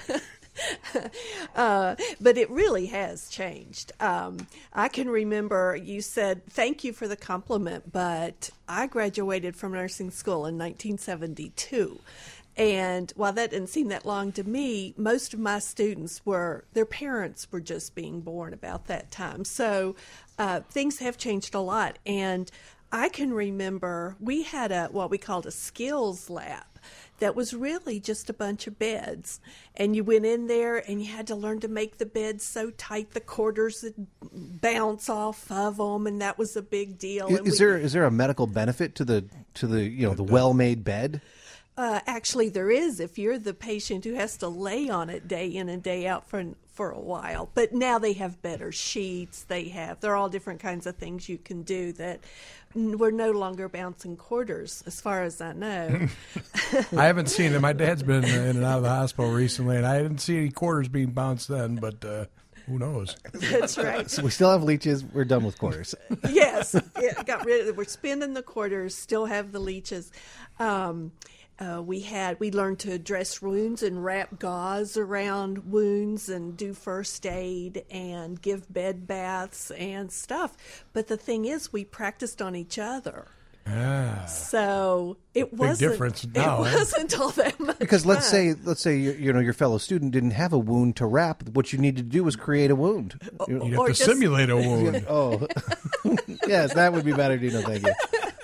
Uh, but it really has changed. Um, I can remember you said, thank you for the compliment, but I graduated from nursing school in nineteen seventy-two. And while that didn't seem that long to me, most of my students were, their parents were just being born about that time. So uh, things have changed a lot. And I can remember we had a what we called a skills lab that was really just a bunch of beds. And you went in there and you had to learn to make the beds so tight the quarters would bounce off of them, and that was a big deal. Is, and is we, there is there a medical benefit to the to the you know the well-made bed? Uh, actually, there is if you're the patient who has to lay on it day in and day out for for a while. But now they have better sheets. They have there are all different kinds of things you can do that we're no longer bouncing quarters, as far as I know. I haven't seen it. My dad's been in and out of the hospital recently, and I didn't see any quarters being bounced then. But uh, who knows? That's right. So we still have leeches. We're done with quarters. Yes, yeah, got rid of. We're spinning the quarters. Still have the leeches. Um, Uh, we had we learned to dress wounds and wrap gauze around wounds and do first aid and give bed baths and stuff. But the thing is, we practiced on each other. Ah, So it big wasn't. difference now. It eh? wasn't all that much. Because let's fun. say let's say you, you know your fellow student didn't have a wound to wrap. What you needed to do was create a wound. You know, You'd have Or to just- simulate a wound. oh, yes, that would be better, Dino. Thank you.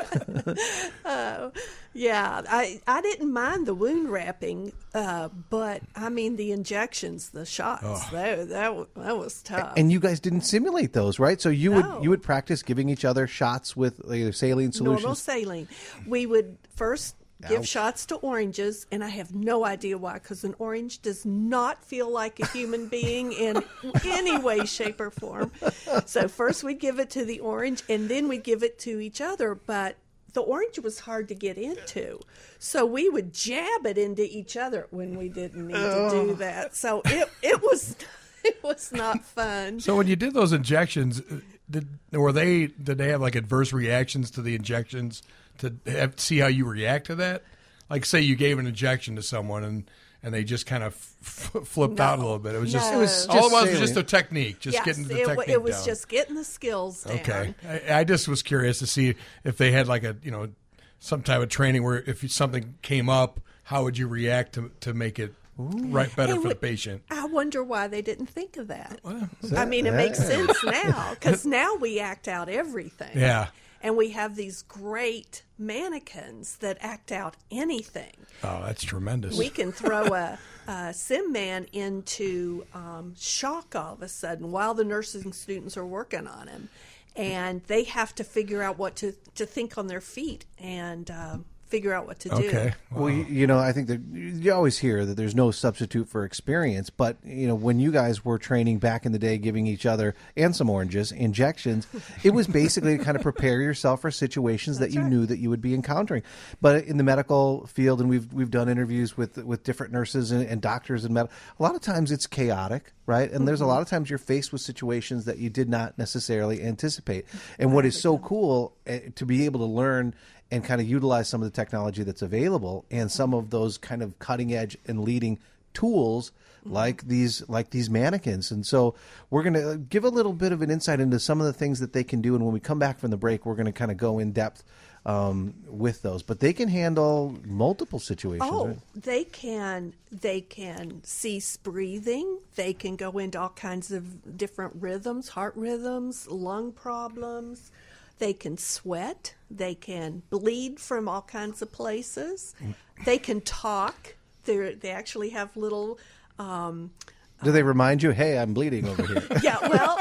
Oh, yeah. I, I didn't mind the wound wrapping, uh, but I mean the injections, the shots. Oh. That, that wa- that was tough. And you guys didn't simulate those, right? So you No. would you would practice giving each other shots with either saline solutions. Normal saline. We would first give Ouch. shots to oranges, and I have no idea why, because an orange does not feel like a human being in any way, shape, or form. So first we'd give it to the orange, and then we'd give it to each other, but the orange was hard to get into. So we would jab it into each other when we didn't need to do that. So it it was it was not fun. So when you did those injections, uh, did were they did they have like adverse reactions to the injections to have, see how you react to that? Like say you gave an injection to someone and, and they just kind of f- flipped No. out a little bit. It was just No. It was all it just was was saline. just a technique, just Yes, getting the it, wa- technique it was down. just getting the skills down. Okay, I, I just was curious to see if they had like a you know some type of training where if something came up, how would you react to to make it right better Hey, for the wait, patient? I wonder why they didn't think of that. Well, I mean, it makes sense now because now we act out everything. Yeah. And we have these great mannequins that act out anything. Oh, that's tremendous. We can throw a, a sim man into um, shock all of a sudden while the nursing students are working on him. And they have to figure out what to, to think on their feet and um, figure out what to do. Okay. Well, you, you know, I think that you always hear that there's no substitute for experience. But you know, when you guys were training back in the day, giving each other and some oranges injections, it was basically to kind of prepare yourself for situations that you right. knew that you would be encountering. But in the medical field, and we've we've done interviews with with different nurses and, and doctors and med- a lot of times it's chaotic, right? And there's a lot of times you're faced with situations that you did not necessarily anticipate. And what is so cool uh, to be able to learn and kind of utilize some of the technology that's available and some of those kind of cutting edge and leading tools like these like these mannequins. And so we're going to give a little bit of an insight into some of the things that they can do. And when we come back from the break, we're going to kind of go in depth um, with those. But they can handle multiple situations. Oh, right? they can they can cease breathing. They can go into all kinds of different rhythms, heart rhythms, lung problems. They can sweat. They can bleed from all kinds of places. They can talk. They they actually have little. Um, Do they remind you, hey, I'm bleeding over here? yeah, well,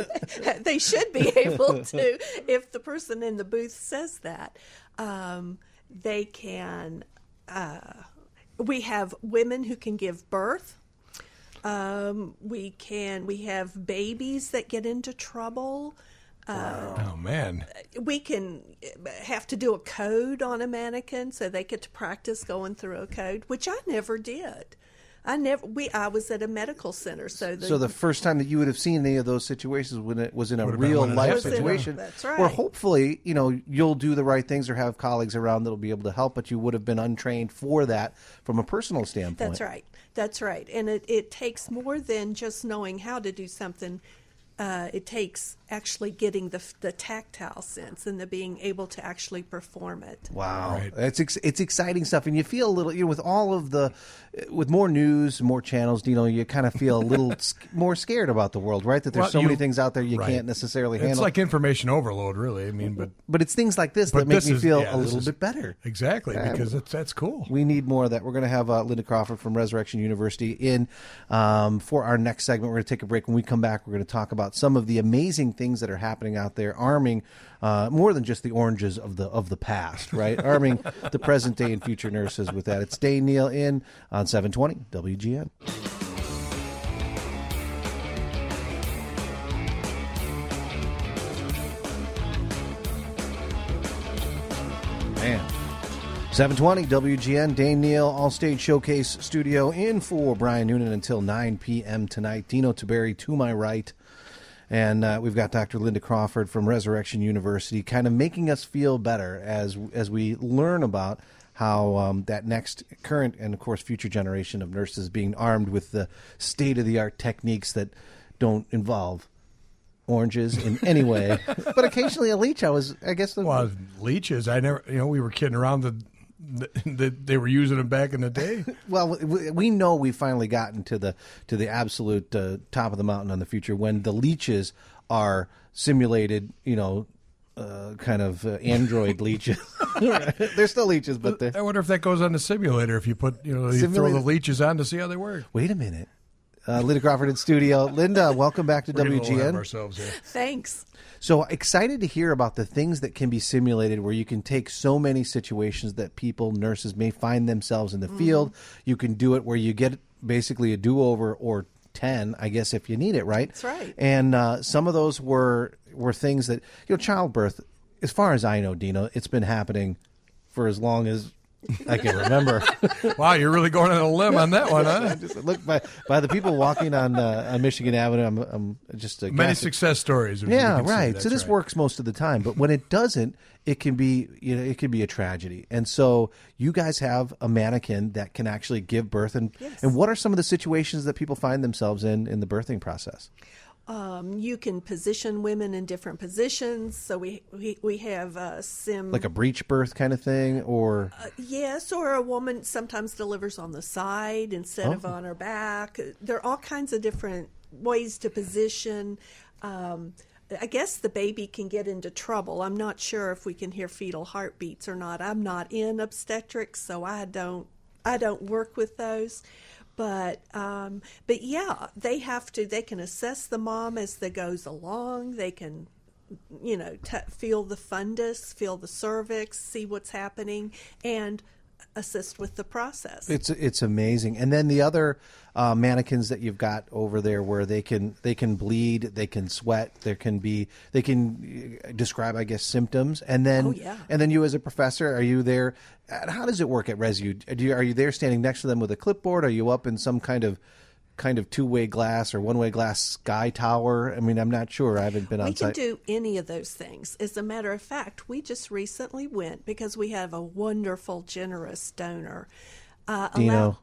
they should be able to if the person in the booth says that. Um, they can. Uh, we have women who can give birth. Um, we can. We have babies that get into trouble. Oh man. We can have to do a code on a mannequin, so they get to practice going through a code, which I never did. I never. We. I was at a medical center, so the, So the first time that you would have seen any of those situations when it was in a Would have been real when it life happened, yeah. situation, That's right. where hopefully you know you'll do the right things or have colleagues around that'll be able to help, but you would have been untrained for that from a personal standpoint. That's right. That's right. And it, it takes more than just knowing how to do something. Uh, it takes actually getting the the tactile sense and the being able to actually perform it. Wow, Right. it's ex- it's exciting stuff, and you feel a little, you know, with all of the, with more news, more channels, you know, you kind of feel a little sc- more scared about the world, right? That there's Well, so you- many things out there you right. can't necessarily It's handle. like information overload, really. I mean, but but it's things like this but that make this me is- feel yeah, a this little is- bit better. exactly, Yeah, because it's, that's cool. We need more of that. We're going to have uh, Linda Crawford from Resurrection University in um, for our next segment. We're going to take a break. When we come back, we're going to talk about some of the amazing things that are happening out there, arming uh, more than just the oranges of the of the past, right? Arming the present day and future nurses with that. It's Dane Neal in on seven twenty W G N. Man. seven twenty W G N, Dane Neal, All-Stage Showcase Studio in for Brian Noonan until nine p.m. tonight. Dino Taberi to my right. And uh, we've got Doctor Linda Crawford from Resurrection University kind of making us feel better as as we learn about how um, that next current and, of course, future generation of nurses being armed with the state-of-the-art techniques that don't involve oranges in any way, but occasionally a leech. I was, I guess, the, Well, leeches, I never, you know, we were kidding around that the, they were using them back in the day. well, we, we know we've finally gotten to the to the absolute uh, top of the mountain on the future when the leeches are simulated, you know, uh, kind of uh, android leeches. They're still leeches, but they're... I wonder if that goes on the simulator. If you put, you know, you throw Simulator- the leeches on to see how they work. Wait a minute. Uh, Linda Crawford in studio. Linda, welcome back to We're getting a little ahead of W G N. ourselves here. Thanks. So excited to hear about the things that can be simulated where you can take so many situations that people, nurses may find themselves in the Mm-hmm. field. You can do it where you get basically a do-over or ten, I guess, if you need it, right? That's right. And uh, some of those were were things that, you know, childbirth, as far as I know, Dino, it's been happening for as long as I can remember. Wow, you're really going on a limb on that one, huh? Just look by by the people walking on uh, on Michigan Avenue. I'm, I'm just a Many guessing. success stories. if you Yeah, can say right. that's So this right. works most of the time, but when it doesn't, it can be, you know, it can be a tragedy. And so you guys have a mannequin that can actually give birth. And Yes. and what are some of the situations that people find themselves in in the birthing process? Um, you can position women in different positions. So we we, we have uh, sim. Like a breech birth kind of thing, or Yes, or a woman sometimes delivers on the side instead of Oh. on her back. There are all kinds of different ways to position. Um, I guess the baby can get into trouble. I'm not sure if we can hear fetal heartbeats or not. I'm not in obstetrics, so I don't I don't work with those. But um, but yeah, they have to. They can assess the mom as they goes along. They can, you know, t- feel the fundus, feel the cervix, see what's happening, and assist with the process. it's it's amazing. And then the other uh, mannequins that you've got over there, where they can they can bleed, they can sweat, there can be they can uh, describe, I guess, symptoms. And then Oh, yeah. and then you as a professor, are you there? uh, How does it work at Resu? Do you, are you there standing next to them with a clipboard? Are you up in some kind of kind of two way glass or one way glass sky tower? I mean, I'm not sure. I haven't been on We can site. do any of those things. As a matter of fact, we just recently went because we have a wonderful, generous donor. Uh, allow- Dino.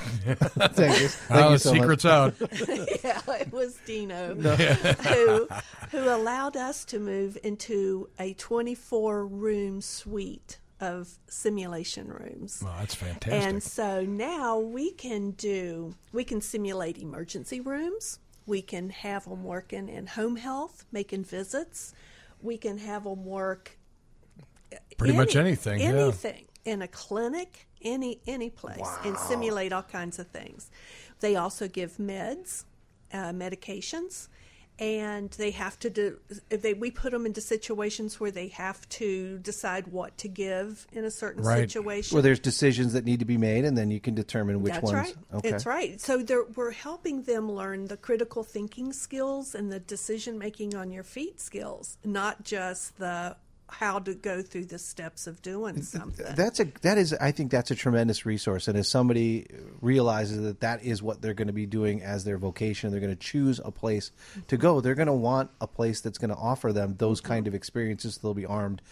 Thank you. Thank Oh, you the so much. secret's out. yeah, it was Dino who who allowed us to move into a twenty-four room suite of simulation rooms. Wow, that's fantastic. And so now we can do, we can simulate emergency rooms. We can have them working in home health, making visits. We can have them work Pretty much anything, yeah. anything in a clinic, any any place, and simulate all kinds of things. They also give meds, uh, medications. And they have to do. If they, we put them into situations where they have to decide what to give in a certain Right. situation. Where there's decisions that need to be made, and then you can determine which That's ones. right. Okay. That's right. So they're, we're helping them learn the critical thinking skills and the decision making on your feet skills, not just the how to go through the steps of doing something. That's a that is I think that's a tremendous resource, and as somebody realizes that that is what they're going to be doing as their vocation, they're going to choose a place to go. They're going to want a place that's going to offer them those kind of experiences. So they'll be armed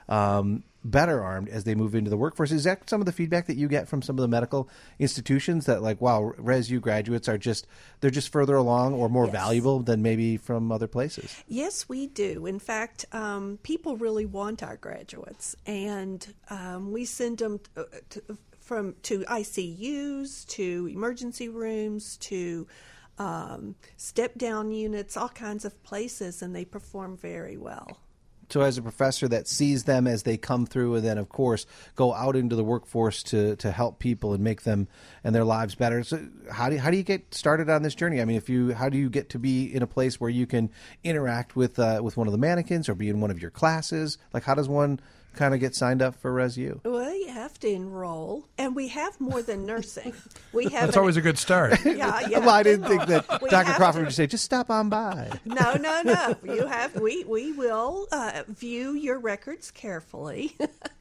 um, better armed as they move into the workforce. Is that some of the feedback that you get from some of the medical institutions that, like, wow, Res U graduates are just, they're just further along or more Yes. valuable than maybe from other places? Yes, we do. In fact, um, people really want our graduates, and um, we send them to, to, from to I C Us, to emergency rooms, to um, step-down units, all kinds of places, and they perform very well. So as a professor that sees them as they come through and then, of course, go out into the workforce to, to help people and make them and their lives better. So how do you, how do you get started on this journey? I mean, if you how do you get to be in a place where you can interact with uh, with one of the mannequins or be in one of your classes? Like, how does one kind of get signed up for Res U? Well, you have to enroll, and we have more than nursing. We have That's an- always a good start. yeah, yeah. Well, I didn't think that We Doctor have Crawford to- would just say, just stop on by. No, no, no. You have we we will uh, view your records carefully,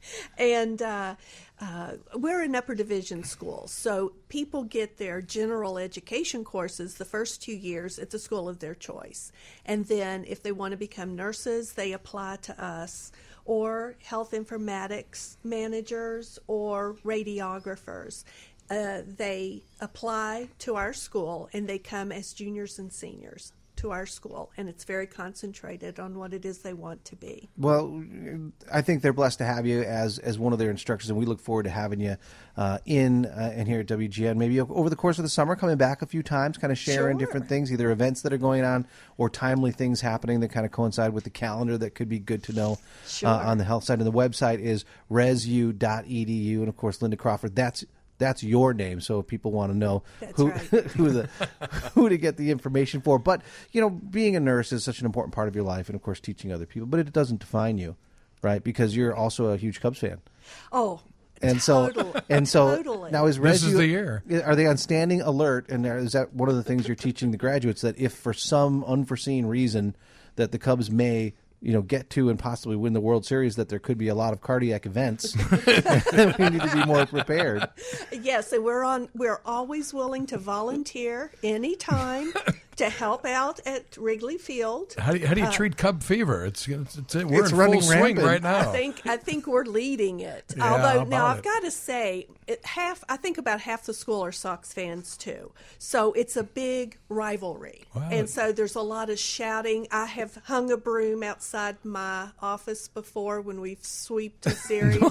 and uh, uh, we're an upper division school, so people get their general education courses the first two years at the school of their choice, and then if they want to become nurses, they apply to us, or health informatics managers, or radiographers. Uh, they apply to our school, and they come as juniors and seniors to our school, and it's very concentrated on what it is they want to be. Well, I think they're blessed to have you as as one of their instructors, and we look forward to having you uh, in uh, and here at W G N. Maybe over the course of the summer, coming back a few times, kind of sharing Sure. different things, either events that are going on or timely things happening that kind of coincide with the calendar that could be good to know Sure. uh, on the health side. And the website is res u dot e d u, and of course, Linda Crawford. That's That's your name, so if people want to know That's who right. who the who to get the information for. But you know, being a nurse is such an important part of your life, and of course, teaching other people. But it doesn't define you, right? Because you're also a huge Cubs fan, Oh, and so total- and so totally. now is This is Resu- the year. Are they on standing alert? And is that one of the things you're teaching the graduates, that if for some unforeseen reason that the Cubs may, you know, get to and possibly win the World Series, that there could be a lot of cardiac events, and we need to be more prepared. Yes, and we're on. We're always willing to volunteer anytime to help out at Wrigley Field. How do you, how do you treat Cub fever? It's it's, it's we're It's in running full swing rampant. right I now. think I think we're leading it. Yeah, Although how now about I've it? got to say, it, half I think about half the school are Sox fans too. So it's a big rivalry, Wow. and so there's a lot of shouting. I have hung a broom outside my office before when we've sweeped a series.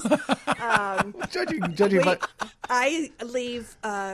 um, Judging, judging we- by I leave uh,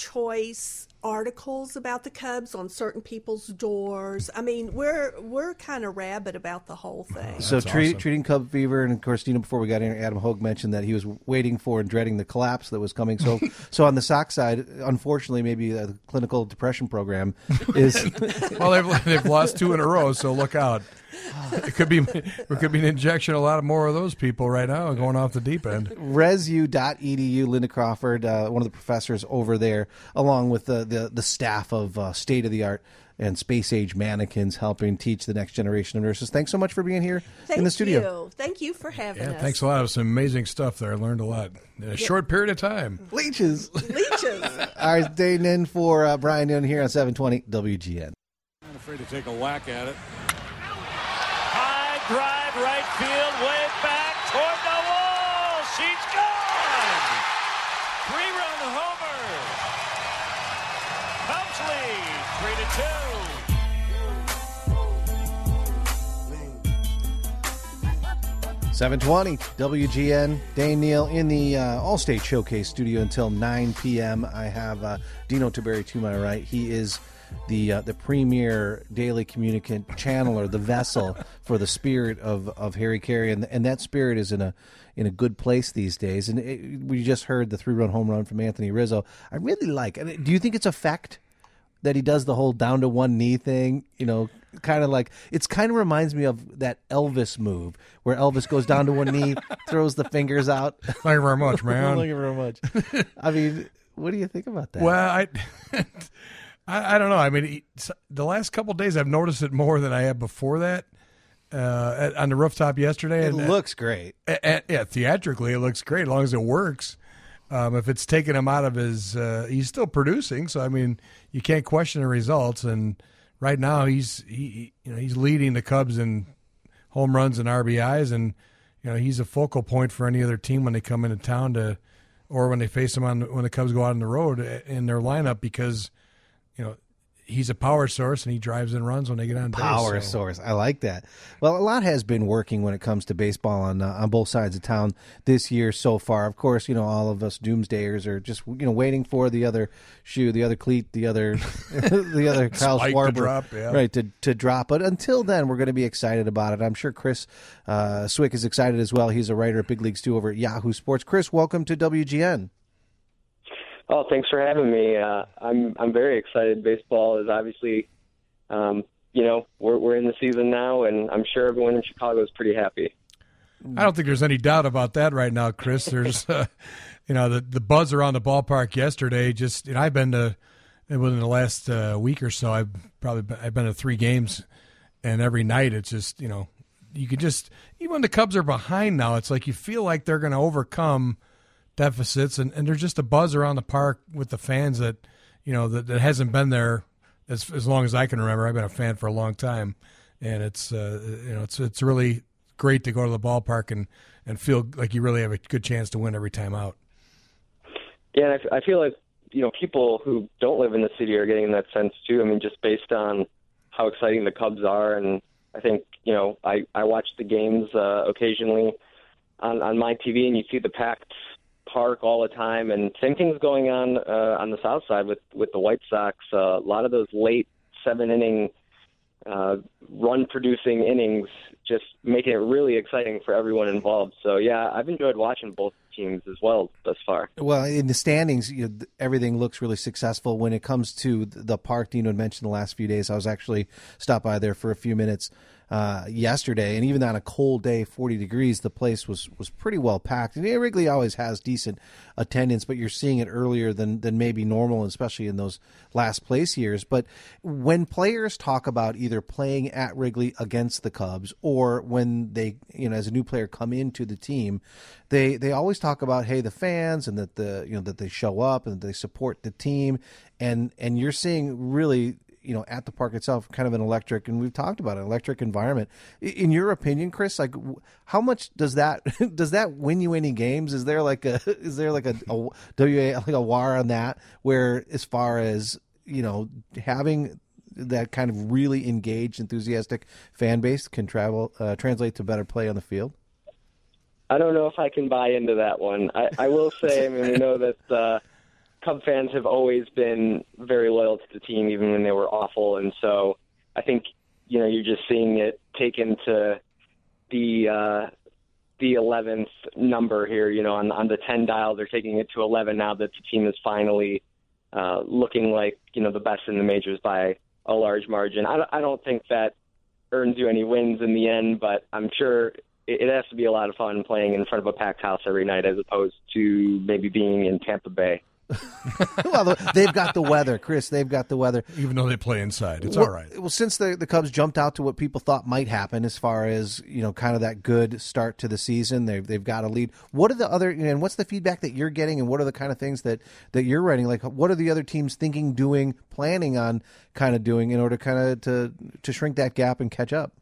choice articles about the Cubs on certain people's doors. I mean, we're we're kind of rabid about the whole thing. So That's treat, awesome. treating Cub fever, and of course, you know, before we got in, Adam Hogue mentioned that he was waiting for and dreading the collapse that was coming. So, so on the Sox side, unfortunately, maybe the clinical depression program is. Well, they've they've lost two in a row, so look out. It could be it could be an injection. A lot of more of those people right now going off the deep end. res u dot e d u. Linda Crawford, uh, one of the professors over there, along with the the, the staff of uh, state of the art and space age mannequins, helping teach the next generation of nurses. Thanks so much for being here Thank in the studio. you. Thank you for having Yeah, us. thanks a lot. It was some amazing stuff there. I learned a lot in a short period of time. Leeches. Leeches. All right, staying in for uh, Brian Newton here on seven twenty W G N. Not afraid to take a whack at it. High drive, right field, way back toward the wall. She's gone. Three-run homer. Cubs lead, three to two. seven twenty W G N. Dane Neal in the uh, All-State Showcase studio until nine p.m. I have uh, Dino Tiberi to my right. He is the uh, the premier daily communicant channeler, the vessel for the spirit of, of Harry Carey, and and that spirit is in a in a good place these days. And it, we just heard the three-run home run from Anthony Rizzo. I really like. I mean, do you think it's a fact that he does the whole down to one knee thing? You know, kind of like, it's kind of reminds me of that Elvis move where Elvis goes down to one knee, throws the fingers out. Thank you very much, man. Thank you very much. I mean, what do you think about that? Well, I, I, I don't know. I mean, it's- the last couple of days, I've noticed it more than I have before that. Uh, at, on the rooftop yesterday, it and looks great. uh, uh, yeah, theatrically, it looks great as long as it works. Um, if it's taking him out of his, uh, he's still producing. So I mean, you can't question the results. And right now, he's he, he- you know he's leading the Cubs in home runs and R B Is, and you know, he's a focal point for any other team when they come into town to, or when they face them on when the Cubs go out on the road in their lineup, because, you know, he's a power source and he drives and runs when they get on base. Power so. source. I like that. Well, a lot has been working when it comes to baseball on uh, on both sides of town this year so far. Of course, you know, all of us doomsdayers are just, you know, waiting for the other shoe, the other cleat, the other the other Kyle Schwarber, drop, yeah. right, to, to drop. But until then, we're going to be excited about it. I'm sure Chris uh, Cwik is excited as well. He's a writer at Big Leagues two over at Yahoo Sports. Chris, welcome to W G N. Oh, thanks for having me. Uh, I'm I'm very excited. Baseball is obviously, um, you know, we're we're in the season now, and I'm sure everyone in Chicago is pretty happy. I don't think there's any doubt about that right now, Chris. There's, uh, you know, the the buzz around the ballpark yesterday. Just, you know, I've been to within the last uh, week or so. I've probably been, I've been to three games, and every night it's just, you know, you could just, even when the Cubs are behind now, it's like you feel like they're going to overcome deficits, and, and there's just a buzz around the park with the fans that, you know, that, that hasn't been there as as long as I can remember. I've been a fan for a long time, and it's uh, you know it's it's really great to go to the ballpark and, and feel like you really have a good chance to win every time out. Yeah, and I, I feel like, you know, people who don't live in the city are getting that sense too. I mean, just based on how exciting the Cubs are, and I think, you know, I I watch the games uh, occasionally on on my T V, and you see the packed park all the time, and same thing's going on uh, on the south side with with the White Sox. Uh, a lot of those late seven inning uh, run producing innings just making it really exciting for everyone involved. So yeah, I've enjoyed watching both teams as well thus far. Well, in the standings, you know, everything looks really successful. When it comes to the park, Dino had mentioned the last few days, I was actually stopped by there for a few minutes uh, yesterday, and even on a cold day, forty degrees, the place was, was pretty well packed. And Wrigley always has decent attendance, but you're seeing it earlier than, than maybe normal, especially in those last place years. But when players talk about either playing at Wrigley against the Cubs, or when they, you know, as a new player come into the team, they they always talk about, hey, the fans, and that the you know that they show up and that they support the team, and and you're seeing really, you know, at the park itself, kind of an electric, and we've talked about an electric environment. In your opinion, Chris, like, how much does that does that win you any games? Is there like a is there like a, a W A like a W A R on that, where as far as, you know, having that kind of really engaged, enthusiastic fan base can travel uh, translate to better play on the field? I don't know if I can buy into that one. I, I will say, I mean, we know that uh, Cub fans have always been very loyal to the team, even when they were awful. And so I think, you know, you're just seeing it taken to the uh, the eleventh number here. You know, on, on the ten dial, they're taking it to eleven now that the team is finally uh, looking like, you know, the best in the majors by a large margin. I, I don't think that earns you any wins in the end, but I'm sure it has to be a lot of fun playing in front of a packed house every night, as opposed to maybe being in Tampa Bay. Well, they've got the weather, Chris. They've got the weather. Even though they play inside, it's well, all right. Well, since the the Cubs jumped out to what people thought might happen, as far as, you know, kind of that good start to the season, they've they've got a lead. What are the other, and what's the feedback that you're getting, and what are the kind of things that, that you're writing? Like, what are the other teams thinking, doing, planning on, kind of doing in order kind of to to shrink that gap and catch up?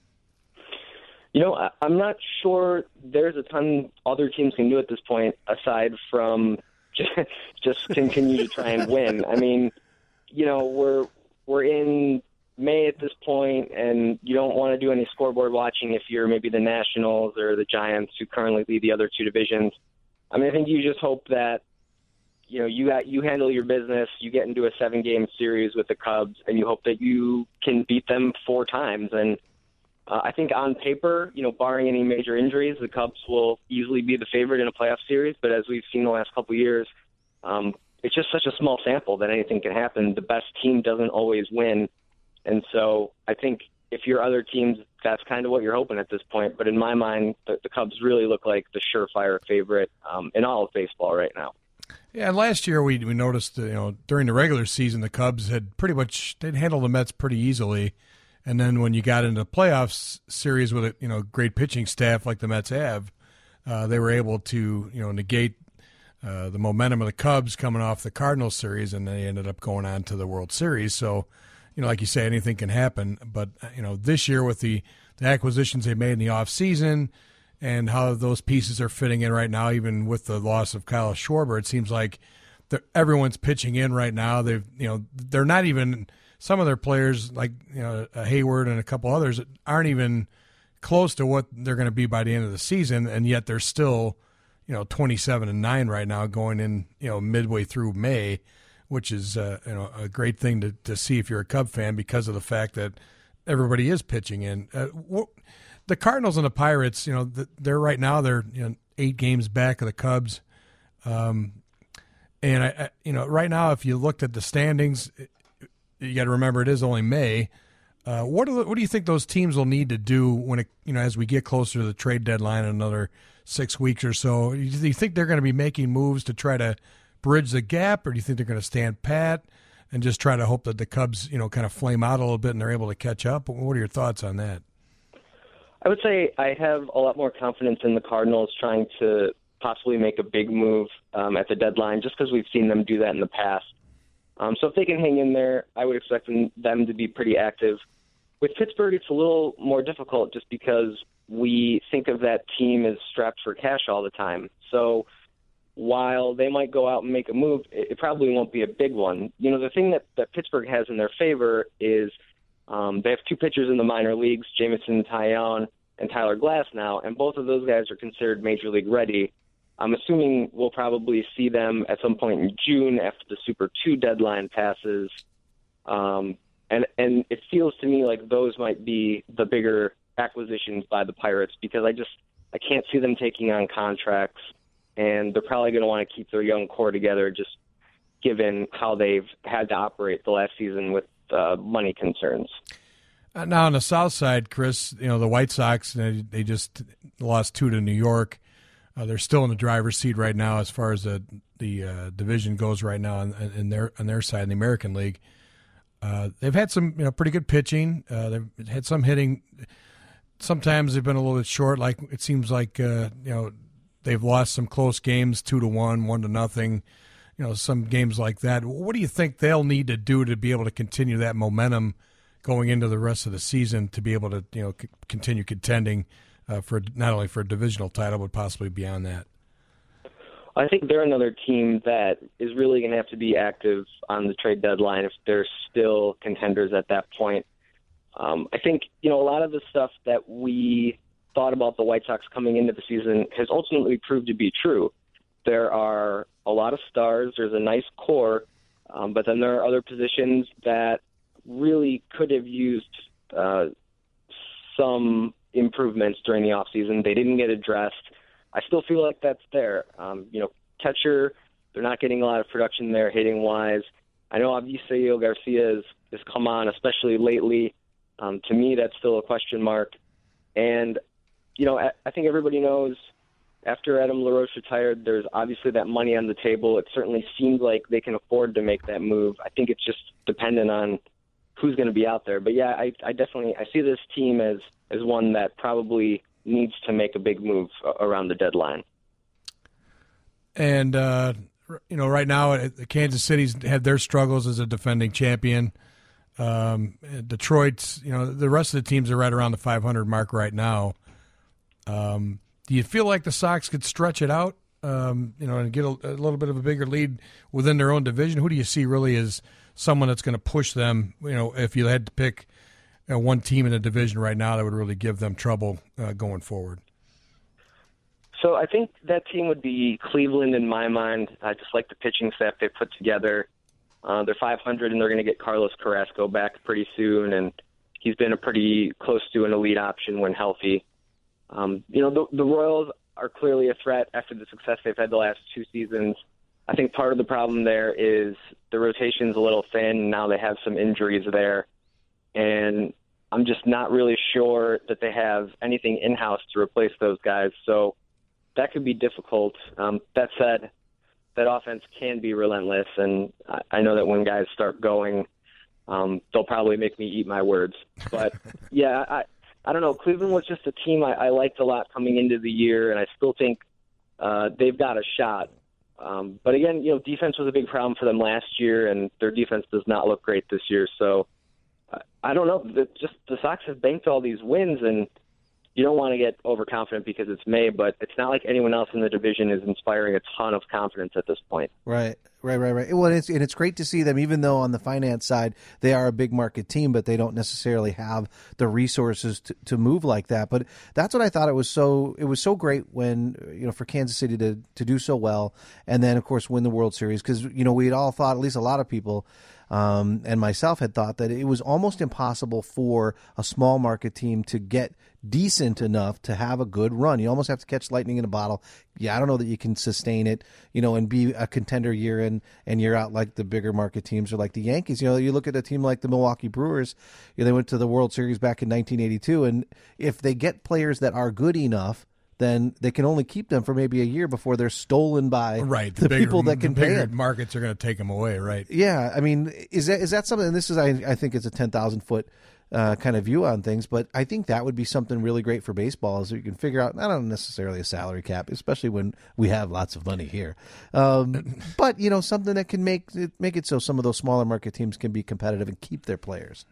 You know, I'm not sure there's a ton other teams can do at this point, aside from just, just continue to try and win. I mean, you know, we're we're in May at this point, and you don't want to do any scoreboard watching if you're maybe the Nationals or the Giants, who currently lead the other two divisions. I mean, I think you just hope that, you know, you got, you handle your business, you get into a seven-game series with the Cubs, and you hope that you can beat them four times. And Uh, I think on paper, you know, barring any major injuries, the Cubs will easily be the favorite in a playoff series. But as we've seen the last couple of years, um, it's just such a small sample that anything can happen. The best team doesn't always win. And so I think if you're other teams, that's kind of what you're hoping at this point. But in my mind, the, the Cubs really look like the surefire favorite um, in all of baseball right now. Yeah, and last year we we noticed, you know, during the regular season, the Cubs had pretty much, they'd handled the Mets pretty easily. And then when you got into the playoffs series with a, you know, great pitching staff like the Mets have, uh, they were able to, you know, negate uh, the momentum of the Cubs coming off the Cardinals series, and they ended up going on to the World Series. So, you know, like you say, anything can happen. But, you know, this year with the, the acquisitions they made in the offseason and how those pieces are fitting in right now, even with the loss of Kyle Schwarber. It seems like everyone's pitching in right now. They've, you know, they're not even some of their players, like, you know, Hayward and a couple others, aren't even close to what they're going to be by the end of the season, and yet they're still, you know, twenty-seven and nine right now, going in, you know, midway through May, which is uh, you know, a great thing to, to see if you're a Cub fan, because of the fact that everybody is pitching in. Uh, wh- the Cardinals and the Pirates, you know, they're right now they're, you know, eight games back of the Cubs, um, and I, I, you know, right now if you looked at the standings, you got to remember it is only May. Uh, what do the, what do you think those teams will need to do when it, you know, as we get closer to the trade deadline in another six weeks or so? Do you think they're going to be making moves to try to bridge the gap, or do you think they're going to stand pat and just try to hope that the Cubs, you know, kind of flame out a little bit and they're able to catch up? What are your thoughts on that? I would say I have a lot more confidence in the Cardinals trying to possibly make a big move um, at the deadline, just because we've seen them do that in the past. Um, so if they can hang in there, I would expect them, them to be pretty active. With Pittsburgh, it's a little more difficult just because we think of that team as strapped for cash all the time. So while they might go out and make a move, it, it probably won't be a big one. You know, the thing that, that Pittsburgh has in their favor is um, they have two pitchers in the minor leagues, Jameson Taillon and Tyler Glass now, and both of those guys are considered Major League ready. I'm assuming we'll probably see them at some point in June after the Super two deadline passes. Um, and, and it feels to me like those might be the bigger acquisitions by the Pirates, because I just I can't see them taking on contracts, and they're probably going to want to keep their young core together, just given how they've had to operate the last season with uh, money concerns. Uh, now on the South Side, Chris, you know, the White Sox, they, they just lost two to New York. Uh, they're still in the driver's seat right now as far as the the uh, division goes right now in, in their on their side in the American League. Uh, they've had some, you know, pretty good pitching. Uh, they've had some hitting. Sometimes they've been a little bit short. Like it seems like uh, you know, they've lost some close games, two to one, one to nothing. You know, some games like that. What do you think they'll need to do to be able to continue that momentum going into the rest of the season, to be able to, you know, c- continue contending uh, for not only for a divisional title but possibly beyond that? I think they're another team that is really going to have to be active on the trade deadline if they're still contenders at that point. Um, I think, you know, a lot of the stuff that we thought about the White Sox coming into the season has ultimately proved to be true. There are a lot of stars. There's a nice core, um, but then there are other positions that really could have used uh, some improvements during the offseason. They didn't get addressed. I still feel like that's there. Um, you know, catcher, they're not getting a lot of production there hitting-wise. I know Avisaíl Garcia has, has come on, especially lately. Um, to me, that's still a question mark. And, you know, I, I think everybody knows after Adam LaRoche retired, there's obviously that money on the table. It certainly seems like they can afford to make that move. I think it's just dependent on who's going to be out there. But, yeah, I, I definitely I see this team as, as one that probably needs to make a big move around the deadline. And, uh, you know, right now Kansas City's had their struggles as a defending champion. Um, Detroit's, you know, the rest of the teams are right around the five hundred mark right now. Um, do you feel like the Sox could stretch it out, um, you know, and get a, a little bit of a bigger lead within their own division? Who do you see really as someone that's going to push them? You know, if you had to pick you know, one team in the division right now that would really give them trouble uh, going forward. So I think that team would be Cleveland in my mind. I just like the pitching staff they put together. Uh, they're five hundred, and they're going to get Carlos Carrasco back pretty soon, and he's been a pretty close to an elite option when healthy. Um, you know, the, the Royals are clearly a threat after the success they've had the last two seasons. I think part of the problem there is the rotation's a little thin, and now they have some injuries there. And I'm just not really sure that they have anything in-house to replace those guys. So that could be difficult. Um, that said, that offense can be relentless, and I, I know that when guys start going, um, they'll probably make me eat my words. But, yeah, I, I don't know. Cleveland was just a team I, I liked a lot coming into the year, and I still think uh, they've got a shot. Um, but, again, you know, defense was a big problem for them last year, and their defense does not look great this year. So, I don't know. The, just the Sox have banked all these wins, and you don't want to get overconfident because it's May, but it's not like anyone else in the division is inspiring a ton of confidence at this point. Right, right, right, right. Well, it's, and it's great to see them, even though on the finance side they are a big market team, but they don't necessarily have the resources to, to move like that. But that's what I thought it was so it was so great when, you know, for Kansas City to to do so well, and then of course win the World Series, because, you know, we had all thought, at least a lot of people. Um, and myself had thought that it was almost impossible for a small market team to get decent enough to have a good run. You almost have to catch lightning in a bottle. Yeah, I don't know that you can sustain it, you know, and be a contender year in and year out like the bigger market teams or like the Yankees. You know, you look at a team like the Milwaukee Brewers, you know, they went to the World Series back in nineteen eighty-two, and if they get players that are good enough, then they can only keep them for maybe a year before they're stolen by right, the, the bigger, people that can the pay bigger it. Markets are going to take them away, right? Yeah, I mean, is that is that something? And this is, I, I think, it's a ten thousand foot uh, kind of view on things, but I think that would be something really great for baseball, is that you can figure out not necessarily a salary cap, especially when we have lots of money here, um, but you know, something that can make it, make it so some of those smaller market teams can be competitive and keep their players.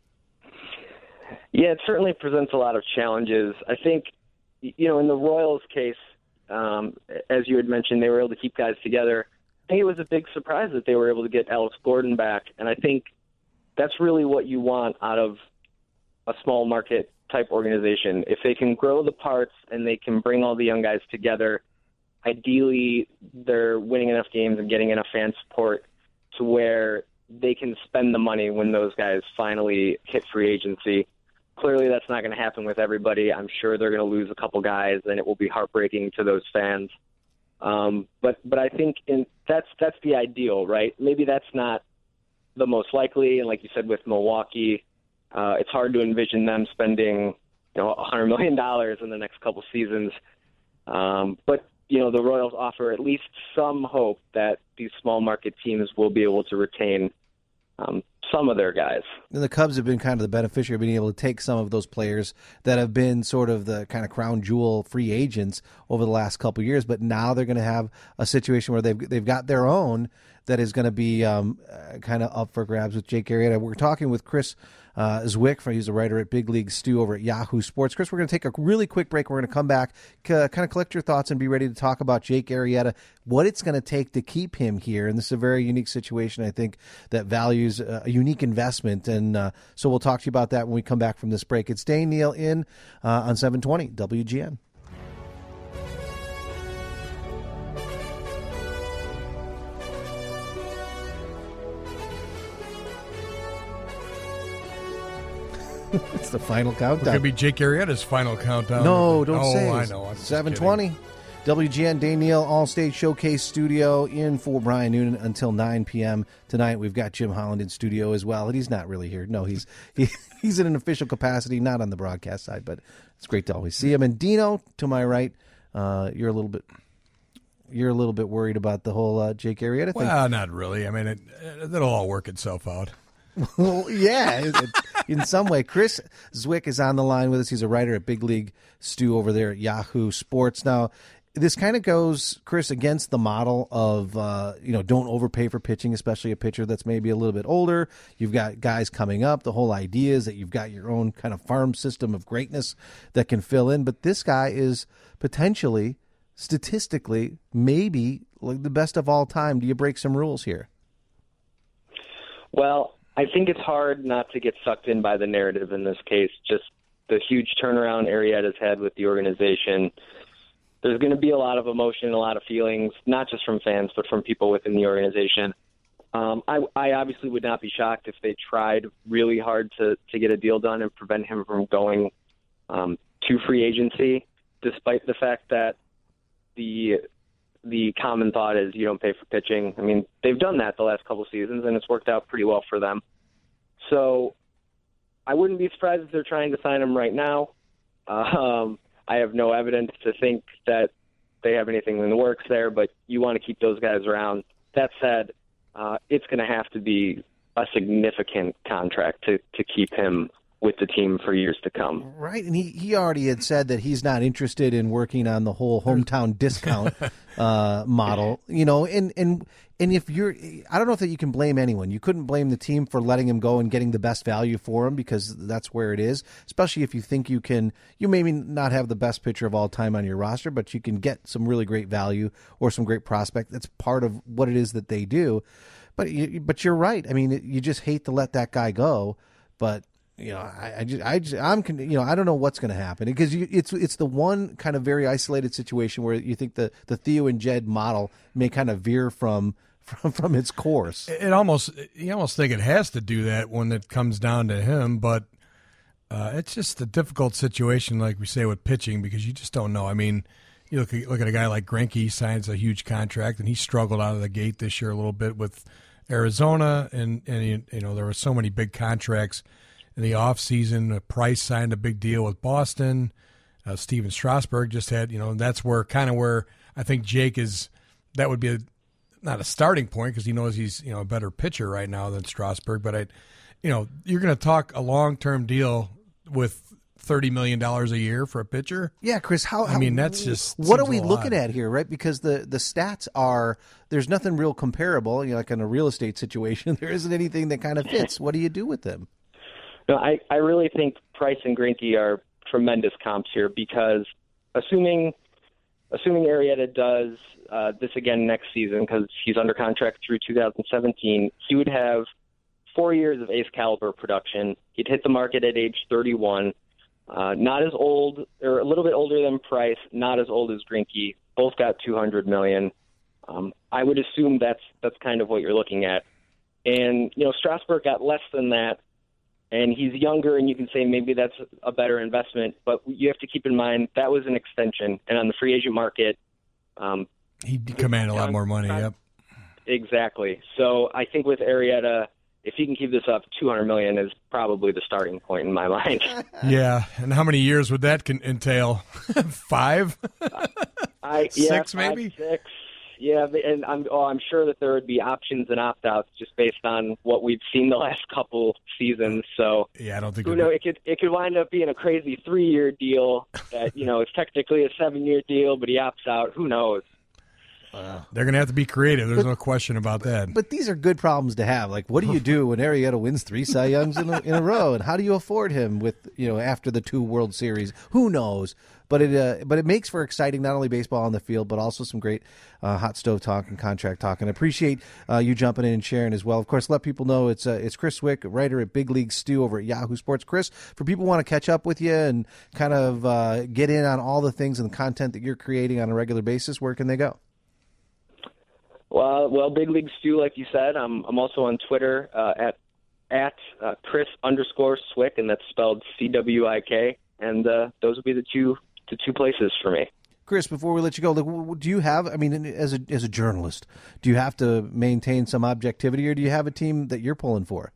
Yeah, it certainly presents a lot of challenges. I think, you know, in the Royals case, um, as you had mentioned, they were able to keep guys together. I think it was a big surprise that they were able to get Alex Gordon back, and I think that's really what you want out of a small market type organization. If they can grow the parts and they can bring all the young guys together, ideally they're winning enough games and getting enough fan support to where they can spend the money when those guys finally hit free agency. Clearly, that's not going to happen with everybody. I'm sure they're going to lose a couple guys, and it will be heartbreaking to those fans. Um, but but I think in, that's that's the ideal, right? Maybe that's not the most likely. And like you said, with Milwaukee, uh, it's hard to envision them spending, you know, one hundred million dollars in the next couple seasons. Um, but you know, the Royals offer at least some hope that these small market teams will be able to retain um, some of their guys. And the Cubs have been kind of the beneficiary of being able to take some of those players that have been sort of the kind of crown jewel free agents over the last couple of years, but now they're going to have a situation where they've they've got their own that is going to be um, uh, kind of up for grabs with Jake Arrieta. We're talking with Chris uh, Zwick, he's a writer at Big League Stew over at Yahoo Sports. Chris, we're going to take a really quick break. We're going to come back, c- kind of collect your thoughts, and be ready to talk about Jake Arrieta, what it's going to take to keep him here. And this is a very unique situation, I think, that values a unique investment. And uh, so we'll talk to you about that when we come back from this break. It's Dane Neal in uh, on seven twenty W G N. It's the final countdown. It could be Jake Arrieta's final countdown. No, don't oh, say. I know. seven twenty W G N, Dane Neal, All-State Showcase Studio, in for Brian Noonan until nine p.m. tonight. We've got Jim Holland in studio as well, and he's not really here. No, he's he, he's in an official capacity, not on the broadcast side, but it's great to always see him. And Dino, to my right, uh, you're a little bit you're a little bit worried about the whole uh, Jake Arrieta thing. Well, not really. I mean, it, it'll all work itself out. Well, yeah, in some way. Chris Zwick is on the line with us. He's a writer at Big League Stew over there at Yahoo Sports. Now, this kind of goes, Chris, against the model of, uh, you know, don't overpay for pitching, especially a pitcher that's maybe a little bit older. You've got guys coming up. The whole idea is that you've got your own kind of farm system of greatness that can fill in. But this guy is potentially, statistically, maybe like the best of all time. Do you break some rules here? Well, I think it's hard not to get sucked in by the narrative in this case, just the huge turnaround Arrieta's had with the organization. There's going to be a lot of emotion, a lot of feelings, not just from fans, but from people within the organization. Um, I, I obviously would not be shocked if they tried really hard to, to get a deal done and prevent him from going um, to free agency, despite the fact that the the common thought is you don't pay for pitching. I mean, they've done that the last couple of seasons, and it's worked out pretty well for them. So I wouldn't be surprised if they're trying to sign him right now. Um, I have no evidence to think that they have anything in the works there, but you want to keep those guys around. That said, uh, it's going to have to be a significant contract to, to keep him with the team for years to come. Right, and he, he already had said that he's not interested in working on the whole hometown discount uh, model, you know, and, and and if you're, I don't know if that you can blame anyone. You couldn't blame the team for letting him go and getting the best value for him because that's where it is, especially if you think you can, you maybe not have the best pitcher of all time on your roster, but you can get some really great value or some great prospect. That's part of what it is that they do. But, you, but you're right. I mean, you just hate to let that guy go, but you know, I, I just, I just, I'm, you know, I don't know what's going to happen because you, it's, it's the one kind of very isolated situation where you think the, the Theo and Jed model may kind of veer from, from, from its course. It almost, you almost think it has to do that when it comes down to him, but uh, it's just a difficult situation, like we say with pitching, because you just don't know. I mean, you look at, look at a guy like Greinke, he signs a huge contract, and he struggled out of the gate this year a little bit with Arizona, and and he, you know, there were so many big contracts in the offseason. Price signed a big deal with Boston. Uh, Steven Strasburg just had, you know, and that's where kind of where I think Jake is. That would be a, not a starting point because he knows he's, you know, a better pitcher right now than Strasburg. But I, you know, you're going to talk a long term deal with thirty million dollars a year for a pitcher. Yeah, Chris, how, how I mean, that's just what are we looking at here, right? Because the, the stats are, there's nothing real comparable, you know, like in a real estate situation, there isn't anything that kind of fits. What do you do with them? No, I, I really think Price and Greinke are tremendous comps here because assuming assuming Arrieta does uh, this again next season because he's under contract through two thousand seventeen, he would have four years of ace caliber production. He'd hit the market at age thirty-one. Uh, not as old, or a little bit older than Price, not as old as Greinke. Both got two hundred million dollars. Um, I would assume that's that's kind of what you're looking at. And, you know, Strasburg got less than that, and he's younger, and you can say maybe that's a better investment. But you have to keep in mind that was an extension. And on the free agent market, um, he commanded a lot more money, yep. Exactly. So I think with Arrieta, if he can keep this up, two hundred million dollars is probably the starting point in my mind. Yeah, and how many years would that can entail? Five? I, yeah, six, five, maybe? Six. Yeah, and I'm, oh, I'm sure that there would be options and opt-outs just based on what we've seen the last couple seasons. So yeah, I don't think who knows? It could it could wind up being a crazy three-year deal that you know it's technically a seven-year deal, but he opts out. Who knows? Uh, They're going to have to be creative. There's but, no question about that. But these are good problems to have. Like, what do you do when Arrieta wins three Cy Youngs in a, in a row, and how do you afford him with you know after the two World Series? Who knows? But it uh, but it makes for exciting not only baseball on the field, but also some great uh, hot stove talk and contract talk. And I appreciate uh, you jumping in and sharing as well. Of course, let people know it's uh, it's Chris Cwik, writer at Big League Stew over at Yahoo Sports. Chris, for people who want to catch up with you and kind of uh, get in on all the things and the content that you're creating on a regular basis, where can they go? Well, well, Big League Stew, like you said. I'm I'm also on Twitter uh, at at uh, Chris underscore Cwik, and that's spelled C W I K. And uh, those would be the two the two places for me. Chris, before we let you go, like, do you have? I mean, as a as a journalist, do you have to maintain some objectivity, or do you have a team that you're pulling for?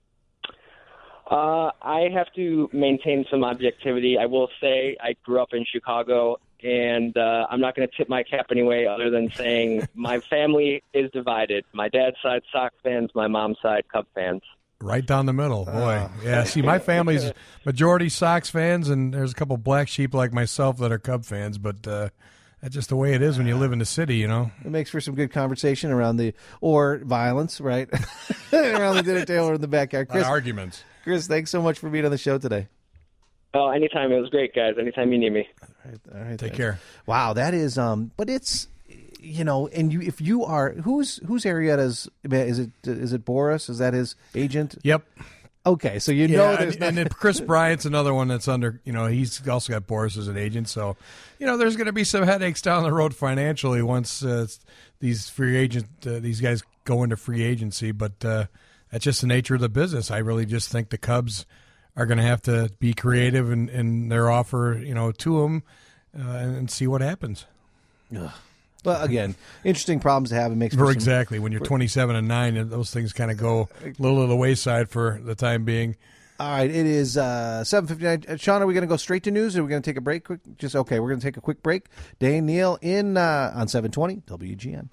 Uh, I have to maintain some objectivity. I will say I grew up in Chicago. And uh, I'm not going to tip my cap anyway other than saying my family is divided. My dad's side, Sox fans. My mom's side, Cub fans. Right down the middle. Boy. Uh, yeah, see, my family's majority Sox fans, and there's a couple black sheep like myself that are Cub fans, but uh, that's just the way it is when you live in the city, you know. It makes for some good conversation around the – or violence, right, around the dinner table or in the backyard. Chris, arguments. Chris, thanks so much for being on the show today. Oh, anytime. It was great, guys. Anytime you need me. All right, all right, Take care. Wow, that is um but it's you know, and you if you are who's who's Arrieta's is it is it Boris? Is that his agent? Yep. Okay, so you yeah, know there's and, not... and then Chris Bryant's another one that's under, you know, he's also got Boris as an agent, so you know, there's going to be some headaches down the road financially once uh, these free agent uh, these guys go into free agency, but uh, that's just the nature of the business. I really just think the Cubs are going to have to be creative in, in their offer, you know, to them uh, and see what happens. Ugh. Well, again, interesting problems to have. It makes for for exactly when you're twenty-seven and nine, and those things kind of go a little to the wayside for the time being. All right, it is uh, seven fifty-nine. Sean, are we going to go straight to news, or are we going to take a break? Quick, just okay. We're going to take a quick break. Dane Neal in uh, on seven twenty W G N.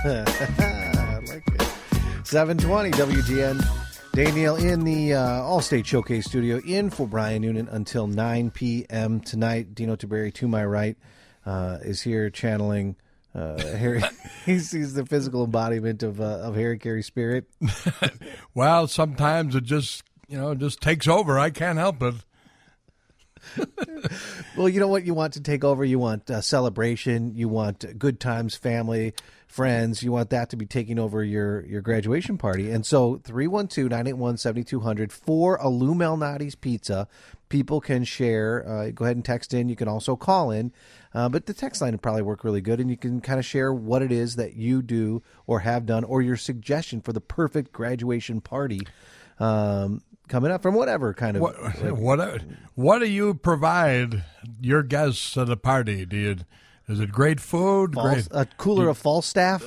I like it. seven twenty W G N. Daniel in the uh, Allstate Showcase studio in for Brian Noonan until nine p.m. tonight. Dino Taberry, to my right, uh, is here channeling uh, Harry. he's, he's the physical embodiment of uh, of Harry Carey spirit. Well, sometimes it just, you know, just takes over. I can't help it. Well, you know what you want to take over? You want uh, celebration. You want good times, family, friends. You want that to be taking over your, your graduation party. And so three one two, nine eight one, seven two zero zero for a Lou Malnati's Pizza. People can share. Uh, go ahead and text in. You can also call in. Uh, but the text line would probably work really good, and you can kind of share what it is that you do or have done or your suggestion for the perfect graduation party. Um Coming up from whatever kind of what, what what do you provide your guests at a party? Do you is it great food? False, great a cooler you, of Falstaff,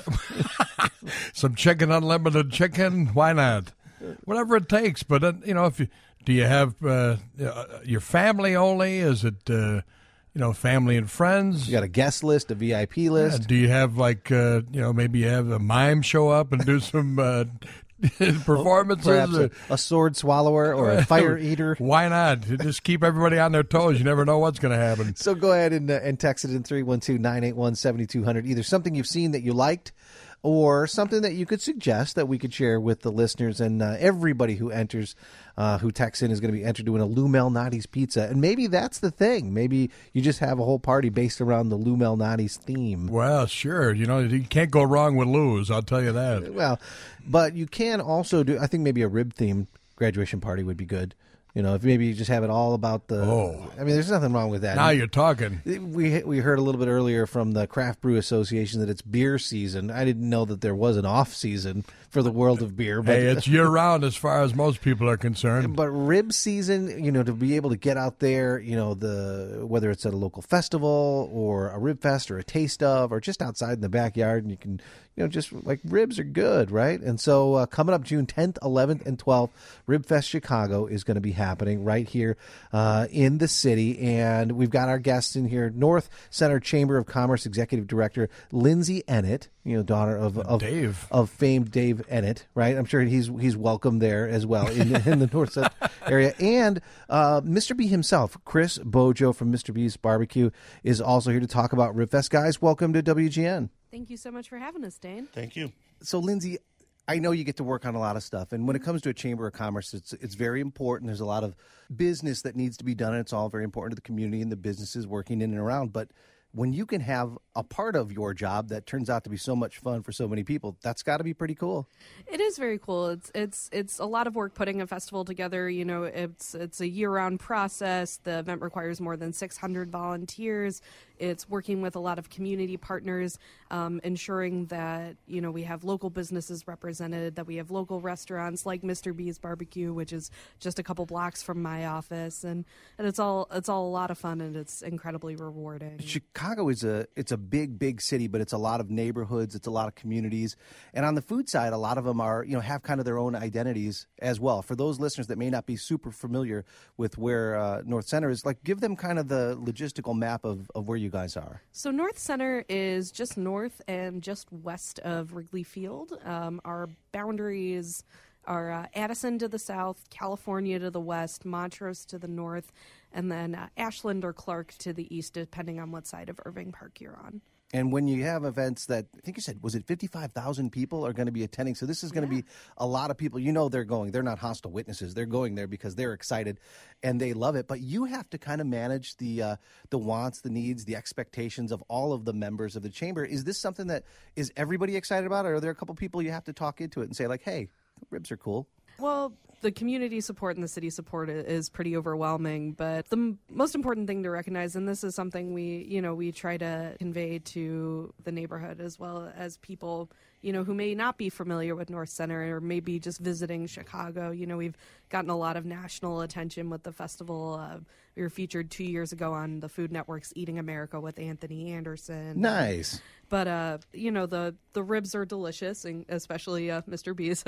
some chicken, unlimited chicken. Why not? Whatever it takes. But uh, you know, if you do you have uh, your family only? Is it uh, you know family and friends? You got a guest list, a V I P list. Yeah, do you have like uh, you know maybe you have a mime show up and do some. Uh, performances, perhaps a, a sword swallower or a fire eater. Why not? Just keep everybody on their toes. You never know what's going to happen. So go ahead and, uh, and text it in three one two, nine eight one, seven two zero zero. Either something you've seen that you liked or something that you could suggest that we could share with the listeners. And uh, everybody who enters, uh, who texts in is going to be entered to win a Lou Malnati's Pizza. And maybe that's the thing. Maybe you just have a whole party based around the Lou Malnati's theme. Well, sure. You know, you can't go wrong with Lou's, I'll tell you that. Well, but you can also do, I think maybe a rib-themed graduation party would be good. You know, if maybe you just have it all about the. Oh, I mean, there's nothing wrong with that. Now you're talking. We we heard a little bit earlier from the Craft Brew Association that it's beer season. I didn't know that there was an off season for the world of beer. But, hey, it's year round as far as most people are concerned. But rib season, you know, to be able to get out there, you know, the whether it's at a local festival or a rib fest or a taste of, or just outside in the backyard, and you can. You know, just like ribs are good, right? And so uh, coming up June tenth, eleventh, and twelfth, Rib Fest Chicago is going to be happening right here uh, in the city. And we've got our guests in here, North Center Chamber of Commerce Executive Director Lindsay Ennett, you know, daughter of of, Dave. of famed Dave Ennett, right? I'm sure he's he's welcome there as well in, in the North Center area. And uh, Mister B himself, Chris Bojo from Mister B's Barbecue, is also here to talk about Rib Fest. Guys, welcome to W G N. Thank you so much for having us, Dane. Thank you. So, Lindsay, I know you get to work on a lot of stuff, and when it comes to a Chamber of Commerce, it's it's very important. There's a lot of business that needs to be done, and it's all very important to the community and the businesses working in and around. But when you can have a part of your job that turns out to be so much fun for so many people, that's got to be pretty cool. It is very cool. It's it's it's a lot of work putting a festival together. You know, it's it's a year-round process. The event requires more than six hundred volunteers. It's working with a lot of community partners, um, ensuring that, you know, we have local businesses represented, that we have local restaurants like Mister B's Barbecue, which is just a couple blocks from my office, and, and it's all it's all a lot of fun, and it's incredibly rewarding. Chicago is a it's a big big city, but it's a lot of neighborhoods, it's a lot of communities, and on the food side, a lot of them are you know have kind of their own identities as well. For those listeners that may not be super familiar with where uh, North Center is, like give them kind of the logistical map of, of where you guys are. So North Center is just north and just west of Wrigley Field. Um, our boundaries are uh, Addison to the south, California to the west, Montrose to the north, and then uh, Ashland or Clark to the east, depending on what side of Irving Park you're on. And when you have events that, I think you said, was it fifty-five thousand people are going to be attending? So this is going to yeah. be a lot of people. You know they're going. They're not hostile witnesses. They're going there because they're excited and they love it. But you have to kind of manage the uh, the wants, the needs, the expectations of all of the members of the chamber. Is this something that is everybody excited about? Or are there a couple people you have to talk into it and say, like, hey, ribs are cool? Well, the community support and the city support is pretty overwhelming, but the m- most important thing to recognize, and this is something we, you know, we try to convey to the neighborhood as well as people, you know, who may not be familiar with North Center or maybe just visiting Chicago. You know, we've gotten a lot of national attention with the festival. Uh, we were featured two years ago on the Food Network's Eating America with Anthony Anderson. Nice. But, uh, you know, the, the ribs are delicious, and especially uh, Mister B's.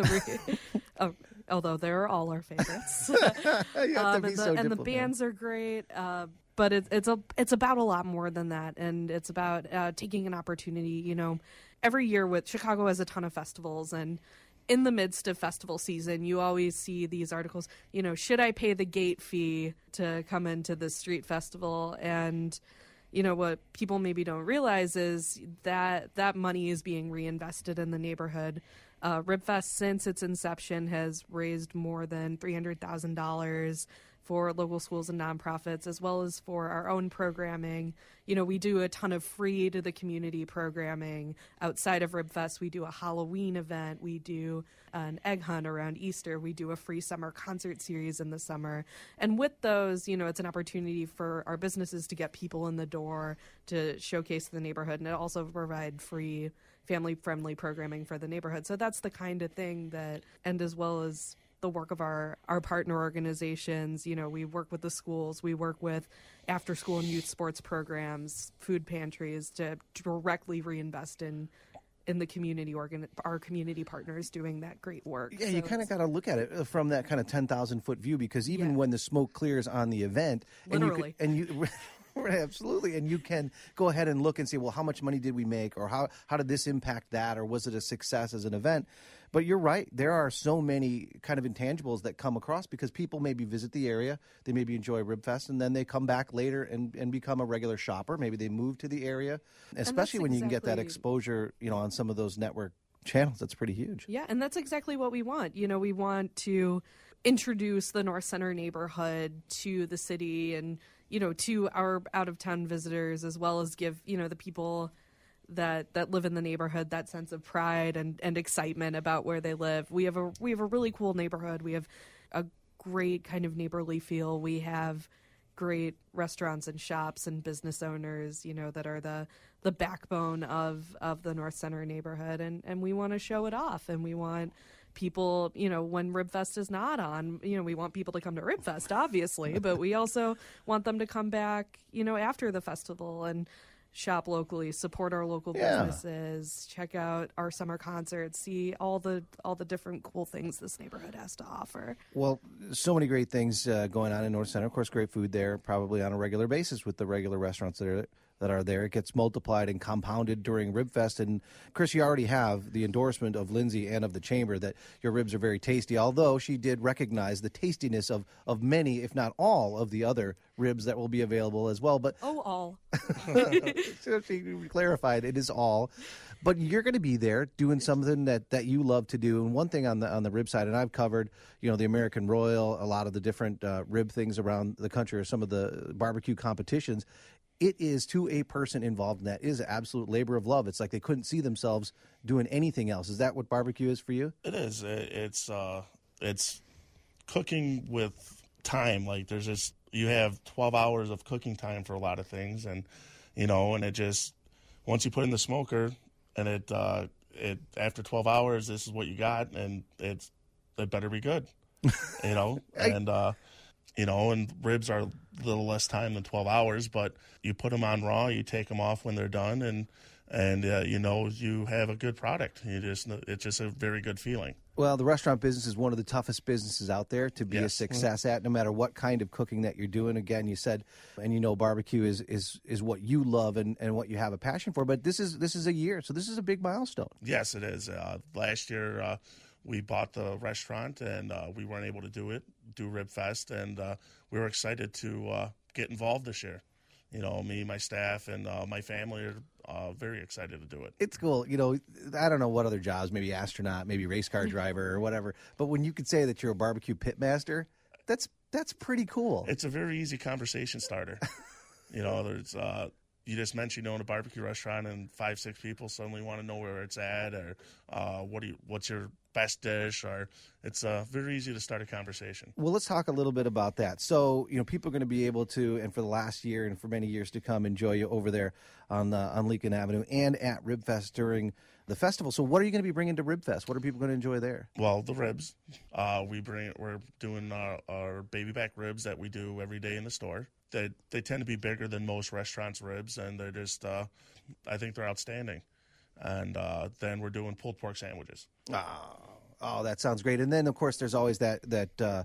uh, although they're all our favorites. um, and the, so and the bands are great. Uh, but it, it's a it's about a lot more than that, and it's about uh, taking an opportunity. You know, every year with Chicago has a ton of festivals, and in the midst of festival season, you always see these articles, you know, should I pay the gate fee to come into the street festival? And, you know, what people maybe don't realize is that that money is being reinvested in the neighborhood. Uh, RibFest, since its inception, has raised more than three hundred thousand dollars for local schools and nonprofits, as well as for our own programming. You know, we do a ton of free to the community programming outside of RibFest. We do a Halloween event. We do an egg hunt around Easter. We do a free summer concert series in the summer. And with those, you know, it's an opportunity for our businesses to get people in the door to showcase the neighborhood, and it also provide free family-friendly programming for the neighborhood. So that's the kind of thing that, and as well as the work of our, our partner organizations. You know, we work with the schools, we work with after school and youth sports programs, food pantries to directly reinvest in in the community organ, our community partners doing that great work. Yeah, so you kind of got to look at it from that kind of ten thousand foot view, because even yeah. when the smoke clears on the event, literally, and you, could, and you Right, absolutely, and you can go ahead and look and see, well, how much money did we make, or how how did this impact that, or was it a success as an event? But you're right, there are so many kind of intangibles that come across, because people maybe visit the area, they maybe enjoy RibFest, and then they come back later and, and become a regular shopper. Maybe they move to the area, especially when you can get that exposure, you know, on some of those network channels. That's pretty huge. Yeah, and that's exactly what we want. You know, we want to introduce the North Center neighborhood to the city and, you know, to our out-of-town visitors, as well as give, you know, the people that that live in the neighborhood that sense of pride and, and excitement about where they live. We have a we have a really cool neighborhood. We have a great kind of neighborly feel. We have great restaurants and shops and business owners, you know, that are the the backbone of, of the North Center neighborhood, and, and we want to show it off, and we want people, you know, when RibFest is not on, you know, we want people to come to RibFest, obviously, but we also want them to come back, you know, after the festival and shop locally, support our local yeah. businesses, check out our summer concerts, see all the all the different cool things this neighborhood has to offer. Well, so many great things uh, going on in North Center. Of course, great food there, probably on a regular basis with the regular restaurants that are that are there. It gets multiplied and compounded during RibFest. And Chris, you already have the endorsement of Lindsay and of the Chamber that your ribs are very tasty, although she did recognize the tastiness of, of many, if not all, of the other ribs that will be available as well. But oh, all. So she clarified it is all. But you're going to be there doing something that, that you love to do. And one thing on the on the rib side, and I've covered, you know, the American Royal, a lot of the different uh, rib things around the country, or some of the barbecue competitions. It is to a person involved in that. It is an absolute labor of love. It's like they couldn't see themselves doing anything else. Is that what barbecue is for you? It is. It's uh, it's cooking with time. Like there's just, you have twelve hours of cooking time for a lot of things, and you know, and it just, once you put in the smoker, and it uh, it after twelve hours, this is what you got, and it's it better be good, you know, and. Uh, You know, and ribs are a little less time than twelve hours, but you put them on raw, you take them off when they're done, and and uh, you know, you have a good product. You just it's just a very good feeling. Well, the restaurant business is one of the toughest businesses out there to be yes. a success at, no matter what kind of cooking that you're doing. Again, you said, and you know, barbecue is is, is what you love and, and what you have a passion for. But this is this is a year, so this is a big milestone. Yes, it is. Uh, last year. Uh, We bought the restaurant, and uh, we weren't able to do it, do RibFest, and uh, we were excited to uh, get involved this year. You know, me, my staff, and uh, my family are uh, very excited to do it. It's cool. You know, I don't know what other jobs, maybe astronaut, maybe race car driver or whatever, but when you could say that you're a barbecue pit master, that's that's pretty cool. It's a very easy conversation starter. You know, there's uh, you just mentioned you own a barbecue restaurant, and five, six people suddenly want to know where it's at, or uh, what do you, what's your best dish, or it's uh, very easy to start a conversation. Well, let's talk a little bit about that. So, you know, people are going to be able to, and for the last year and for many years to come, enjoy you over there on uh, on Lincoln Avenue and at RibFest during the festival. So what are you going to be bringing to RibFest? What are people going to enjoy there? Well, the ribs. Uh, we bring, we're doing our, our baby back ribs that we do every day in the store. They, they tend to be bigger than most restaurants' ribs, and they're just, uh, I think they're outstanding. And uh, then we're doing pulled pork sandwiches. Oh, oh, that sounds great. And then, of course, there's always that that uh,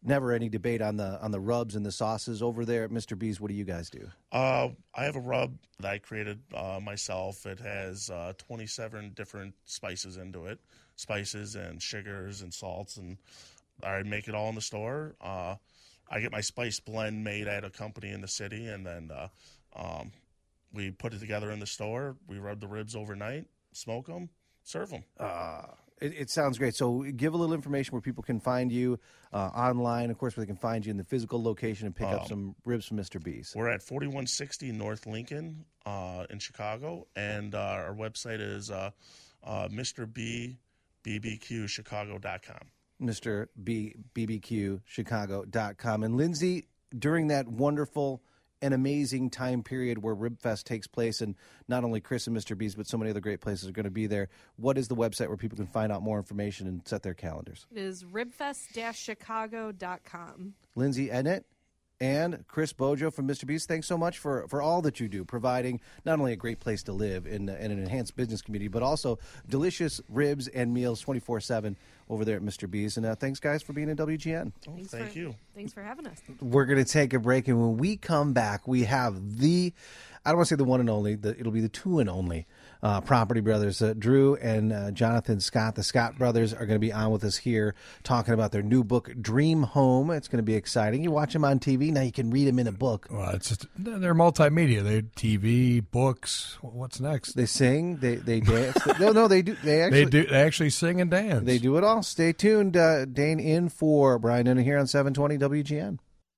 never any debate on the on the rubs and the sauces over there at Mister B's. What do you guys do? Uh, I have a rub that I created uh, myself. It has uh, twenty-seven different spices into it, spices and sugars and salts, and I make it all in the store. Uh, I get my spice blend made at a company in the city, and then uh, um, we put it together in the store. We rub the ribs overnight, smoke them, serve them. Uh, it, it sounds great. So give a little information where people can find you uh, online, of course, where they can find you in the physical location and pick Um, up some ribs from Mister B's. We're at forty-one sixty North Lincoln uh, in Chicago, and uh, our website is uh, uh, Mister B B B Q Chicago dot com. Mister B B B Q Chicago dot com. And Lindsay, during that wonderful and amazing time period where RibFest takes place, and not only Chris and Mister B's, but so many other great places are going to be there, what is the website where people can find out more information and set their calendars? It is ribfest chicago dot com. Lindsay Ednett and Chris Bojo from Mister B's, thanks so much for, for all that you do, providing not only a great place to live in, in an enhanced business community, but also delicious ribs and meals twenty-four seven over there at Mister B's. And uh, thanks, guys, for being in W G N. Oh, Thanks thank for, you. Thanks for having us. We're going to take a break, and when we come back, we have the, I don't want to say the one and only, the, it'll be the two and only uh, Property Brothers. Uh, Drew and uh, Jonathan Scott, the Scott brothers, are going to be on with us here talking about their new book, Dream Home. It's going to be exciting. You watch them on T V, now you can read them in a book. Well, it's just, they're multimedia. They T V, books. What's next? They sing, they they dance. no, no, they do. They actually They do. They actually sing and dance. They do it all. Stay tuned. Uh, Dane in for Brian Noonan here on seven twenty W G N.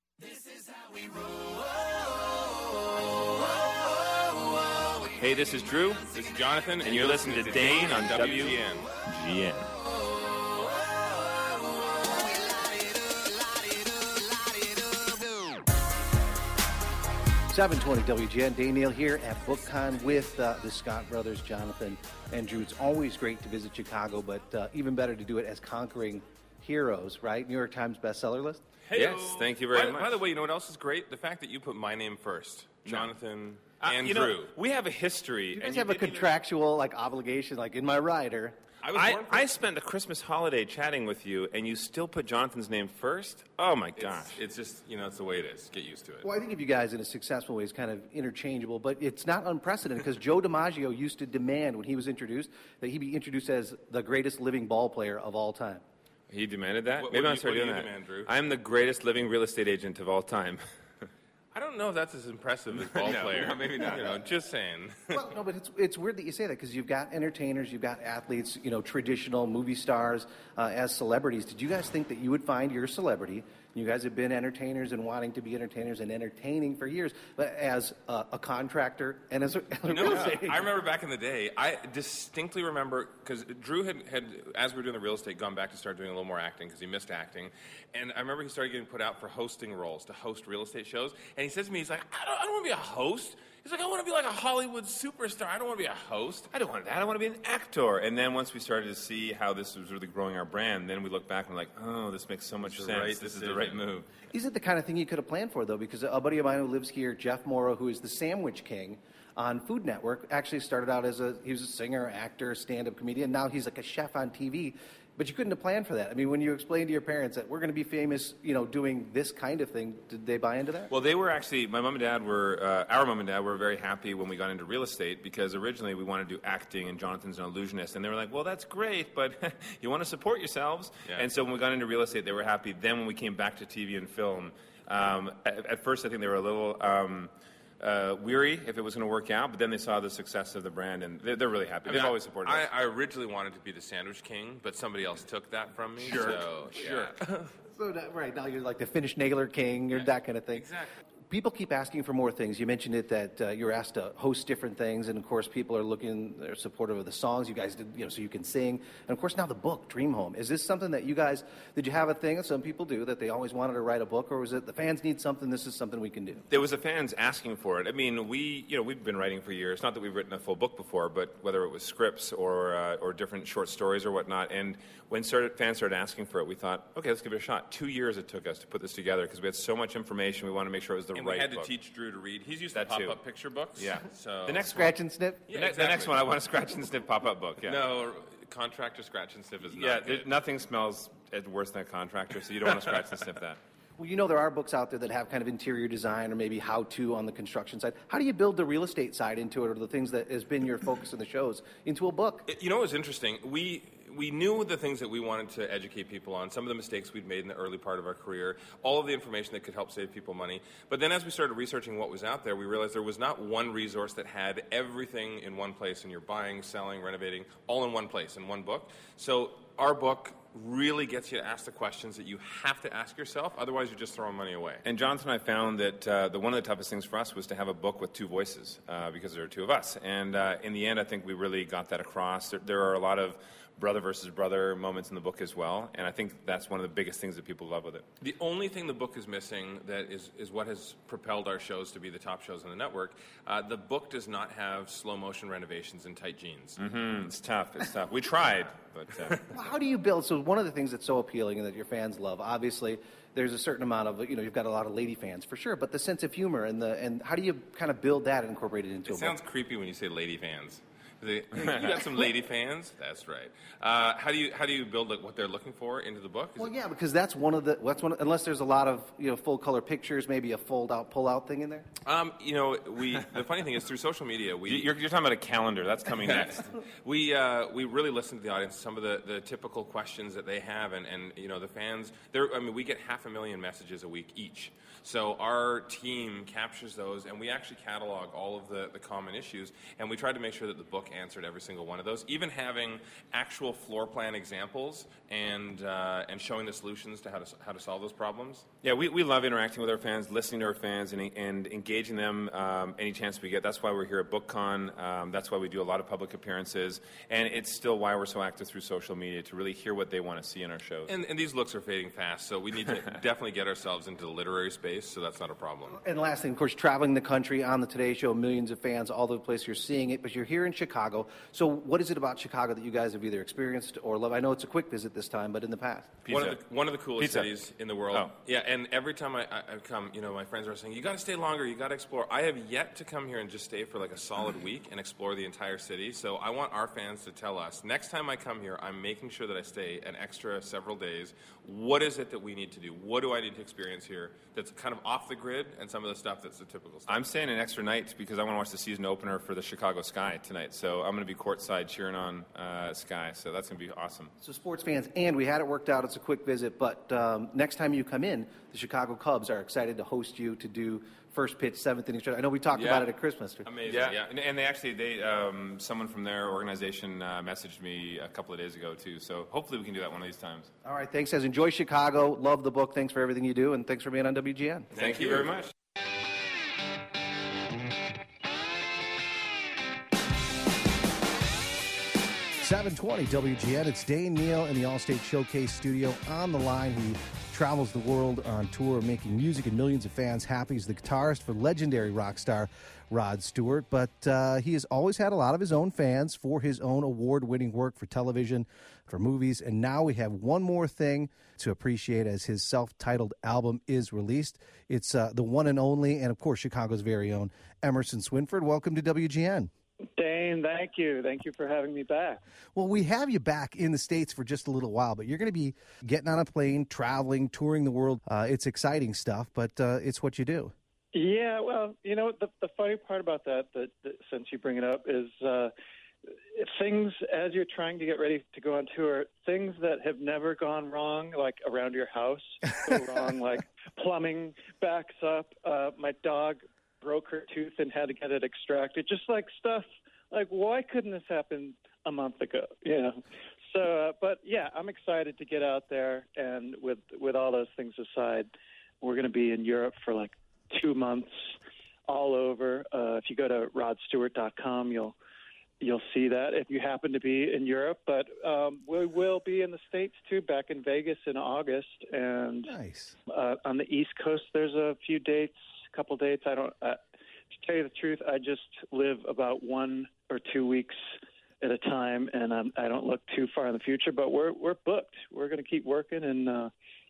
Hey, this is Drew. This is Jonathan, and you're listening to Dane on W G N. G N. seven twenty W G N. Dane Neal here at BookCon with uh, the Scott brothers, Jonathan and Drew. It's always great to visit Chicago, but uh, even better to do it as conquering heroes, right? New York Times bestseller list. Hey, yes, thank you very by, much. By the way, you know what else is great? The fact that you put my name first, Jonathan Uh, and you Drew. know, we have a history. You guys and have a didn't even- contractual like obligation, like in my rider. I, was I, born I spent a Christmas holiday chatting with you, and you still put Jonathan's name first? Oh, my gosh. It's, it's just, you know, it's the way it is. Get used to it. Well, I think of you guys in a successful way is kind of interchangeable, but it's not unprecedented because Joe DiMaggio used to demand when he was introduced that he be introduced as the greatest living ball player of all time. He demanded that? What- Maybe what I'll do start you- doing what do that. you demand, Drew? I'm the greatest living real estate agent of all time. I don't know if that's as impressive as ball No, player. no, maybe not. You know, just saying. Well, no, but it's it's weird that you say that because you've got entertainers, you've got athletes, you know, traditional movie stars uh, as celebrities. Did you guys think that you would find your celebrity? You guys have been entertainers and wanting to be entertainers and entertaining for years, but as a, a contractor and as a, a No, real estate agent. I remember back in the day, I distinctly remember, because Drew had, had, as we were doing the real estate, gone back to start doing a little more acting because he missed acting. And I remember he started getting put out for hosting roles, to host real estate shows. And he says to me, he's like, I don't, I don't want to be a host. He's like, I want to be like a Hollywood superstar. I don't want to be a host. I don't want that. I want to be an actor. And then once we started to see how this was really growing our brand, then we look back and we're like, oh, this makes so much It's sense. the right this is the right decision. move. Is it the kind of thing you could have planned for, though? Because a buddy of mine who lives here, Jeff Morrow, who is the Sandwich King on Food Network, actually started out as a, he was a singer, actor, stand-up comedian. Now he's like a chef on T V. But you couldn't have planned for that. I mean, when you explained to your parents that we're going to be famous, you know, doing this kind of thing, did they buy into that? Well, they were actually, my mom and dad were, uh, our mom and dad were very happy when we got into real estate because originally we wanted to do acting and Jonathan's an illusionist. And they were like, well, that's great, but you want to support yourselves. Yeah. And so when we got into real estate, they were happy. Then when we came back to T V and film, um, at, at first I think they were a little um, uh, weary if it was going to work out, but then they saw the success of the brand and they're, they're really happy. I They've mean, always supported I, us. I originally wanted to be the Sandwich King, but somebody else took that from me. Sure. So, Sure. yeah. So that, right now you're like the Finnish Nagler King, or that kind of thing. Exactly. People keep asking for more things. You mentioned it that uh, you're asked to host different things, and of course, people are looking, they're supportive of the songs you guys did, you know, so you can sing. And of course, now the book, Dream Home. Is this something that you guys, did you have a thing that some people do that they always wanted to write a book, or was it the fans need something, this is something we can do? There was a fans asking for it. I mean, we, you know, we've been writing for years. Not that we've written a full book before, but whether it was scripts or uh, or different short stories or whatnot. And when started, fans started asking for it, we thought, okay, let's give it a shot. Two years it took us to put this together because we had so much information. We wanted to make sure it was the And right we had book. to teach Drew to read. He's used That to too. pop-up picture books. Yeah. So The next Scratch and snip? The, Yeah, ne- the next exactly. one, I want a scratch and sniff pop-up book. Yeah. No, contractor scratch and sniff is not Yeah, good. it, nothing smells worse than a contractor, so you don't want to scratch and sniff that. Well, you know, there are books out there that have kind of interior design or maybe how-to on the construction side. How do you build the real estate side into it, or the things that has been your focus in the shows, into a book? It, you know, it was interesting. We we knew the things that we wanted to educate people on, some of the mistakes we'd made in the early part of our career, all of the information that could help save people money. But then as we started researching what was out there, we realized there was not one resource that had everything in one place, and you're buying, selling, renovating, all in one place, in one book. So our book really gets you to ask the questions that you have to ask yourself, otherwise you're just throwing money away. And Jonathan and I found that uh, the one of the toughest things for us was to have a book with two voices, uh, because there are two of us. And uh, in the end, I think we really got that across. There, there are a lot of brother versus brother moments in the book as well, and I think that's one of the biggest things that people love with it. The only thing the book is missing that is, is what has propelled our shows to be the top shows on the network. Uh, the book does not have slow-motion renovations in tight jeans. Mm-hmm. It's tough. It's tough. We tried, but... Uh, well, how do you build? So one of the things that's so appealing and that your fans love, obviously, there's a certain amount of, you know, you've got a lot of lady fans, for sure, but the sense of humor and the and how do you kind of build that and incorporate it into it a book? It sounds creepy when you say lady fans. You got some lady fans? That's right. Uh, how do you how do you build like, what they're looking for into the book? Is well, it... yeah, because that's one of the that's one unless there's a lot of you know full color pictures, maybe a fold out pull out thing in there. Um, you know, we the funny thing is through social media, we you're, you're talking about a calendar that's coming next. we uh, we really listen to the audience, some of the, the typical questions that they have, and, and you know the fans. There, I mean, we get half a million messages a week each. So our team captures those, and we actually catalog all of the, the common issues, and we tried to make sure that the book answered every single one of those, even having actual floor plan examples and uh, and showing the solutions to how to how to solve those problems. Yeah, we, we love interacting with our fans, listening to our fans, and, and engaging them um, any chance we get. That's why we're here at BookCon. Um, that's why we do a lot of public appearances, and it's still why we're so active through social media to really hear what they want to see in our shows. And, and these looks are fading fast, so we need to definitely get ourselves into the literary space. So that's not a problem. And last thing, of course, traveling the country on the Today Show, millions of fans all over the place. You're seeing it, but you're here in Chicago. So what is it about Chicago that you guys have either experienced or love? I know it's a quick visit this time, but in the past. Pizza. One of the, one of the coolest Pizza. cities in the world. Oh. Yeah, and every time I, I, I come, you know, my friends are saying, you got to stay longer, you got to explore. I have yet to come here and just stay for like a solid week and explore the entire city. So I want our fans to tell us, next time I come here, I'm making sure that I stay an extra several days. What is it that we need to do? What do I need to experience here that's kind of off the grid and some of the stuff that's the typical stuff? I'm staying an extra night because I want to watch the season opener for the Chicago Sky tonight. So I'm going to be courtside cheering on uh, Sky. So that's going to be awesome. So sports fans, and we had it worked out. It's a quick visit, but um, next time you come in, the Chicago Cubs are excited to host you to do first pitch, seventh inning. I know we talked yeah. about it at Christmas. Amazing. Yeah, yeah. And, and they actually, they um, someone from their organization uh, messaged me a couple of days ago too. So hopefully we can do that one of these times. All right, thanks, guys. Enjoy Chicago. Love the book. Thanks for everything you do, and thanks for being on W G N. Thank, Thank you you very much. seven twenty W G N. It's Dane Neal in the Allstate Showcase studio on the line. He travels the world on tour, making music and millions of fans happy. He's the guitarist for legendary rock star Rod Stewart, but uh, he has always had a lot of his own fans for his own award-winning work for television, for movies, and now we have one more thing to appreciate as his self-titled album is released. It's uh, the one and only, and of course, Chicago's very own Emerson Swinford. Welcome to W G N. Dane, thank you. Thank you for having me back. Well, we have you back in the States for just a little while, but you're going to be getting on a plane, traveling, touring the world. Uh, it's exciting stuff, but uh, it's what you do. Yeah, well, you know, the, the funny part about that, that, that, since you bring it up, is uh, things, as you're trying to get ready to go on tour, things that have never gone wrong, like around your house, go wrong, like plumbing backs up, uh, my dog broke her tooth and had to get it extracted, just like stuff like, why couldn't this happen a month ago? You know, so, uh, but yeah, I'm excited to get out there, and with with all those things aside, we're going to be in Europe for like two months, all over. Uh, if you go to rod stewart dot com, you'll you'll see that if you happen to be in Europe. But um, we will be in the States too, back in Vegas in August, and nice. uh, on the East Coast, there's a few dates. Couple dates. I don't. Uh, to tell you the truth, I just live about one or two weeks at a time, and um, I don't look too far in the future. But we're we're booked. We're going to keep working, and uh,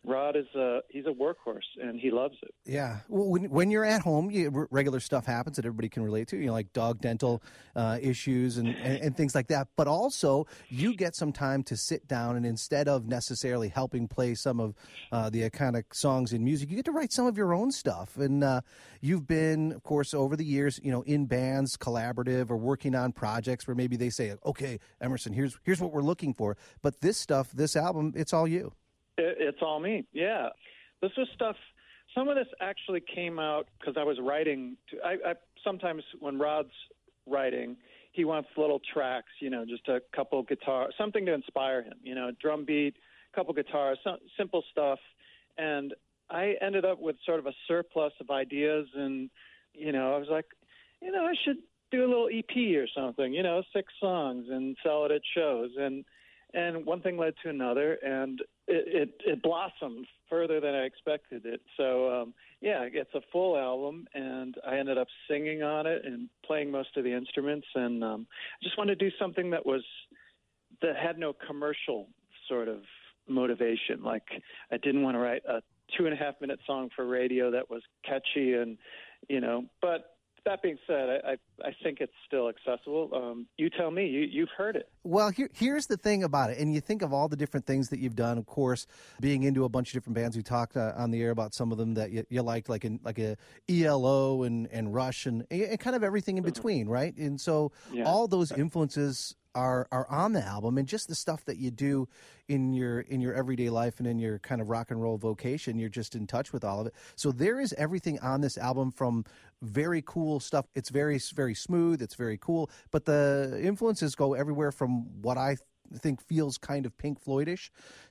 Rod is a he's a workhorse, and he loves it. Yeah. Well, when when you're at home, you, regular stuff happens that everybody can relate to. You know, like dog dental uh, issues and, and, and things like that. But also, you get some time to sit down, and instead of necessarily helping play some of uh, the iconic songs in music, you get to write some of your own stuff. And uh, you've been, of course, over the years, you know, in bands, collaborative, or working on projects where maybe they say, "Okay, Emerson, here's here's what we're looking for." But this stuff, this album, it's all you. It, it's all me, yeah. This was stuff, some of this actually came out because I was writing. To, I, I Sometimes when Rod's writing, he wants little tracks, you know, just a couple guitar, something to inspire him, you know, drum beat, couple guitars, some, simple stuff. And I ended up with sort of a surplus of ideas, and, you know, I was like, you know, I should do a little E P or something, you know, six songs and sell it at shows. And And one thing led to another, and it, it, it blossomed further than I expected it. So, um, yeah, it's a full album, and I ended up singing on it and playing most of the instruments. And um, I just wanted to do something that was that had no commercial sort of motivation. Like, I didn't want to write a two and a half minute song for radio that was catchy, and you know, but. That being said, I, I, I think it's still accessible. Um, you tell me. You, you've heard it. Well, here, here's the thing about it. And you think of all the different things that you've done, of course, being into a bunch of different bands. We talked uh, on the air about some of them that you, you liked, like in, like a E L O and, and Rush and, and kind of everything in between, right? And so Yeah. all those influences are are on the album, and just the stuff that you do in your in your everyday life and in your kind of rock and roll vocation, you're just in touch with all of it. So there is everything on this album, from very cool stuff. It's very very smooth. It's very cool, but the influences go everywhere from what I think feels kind of Pink Floydish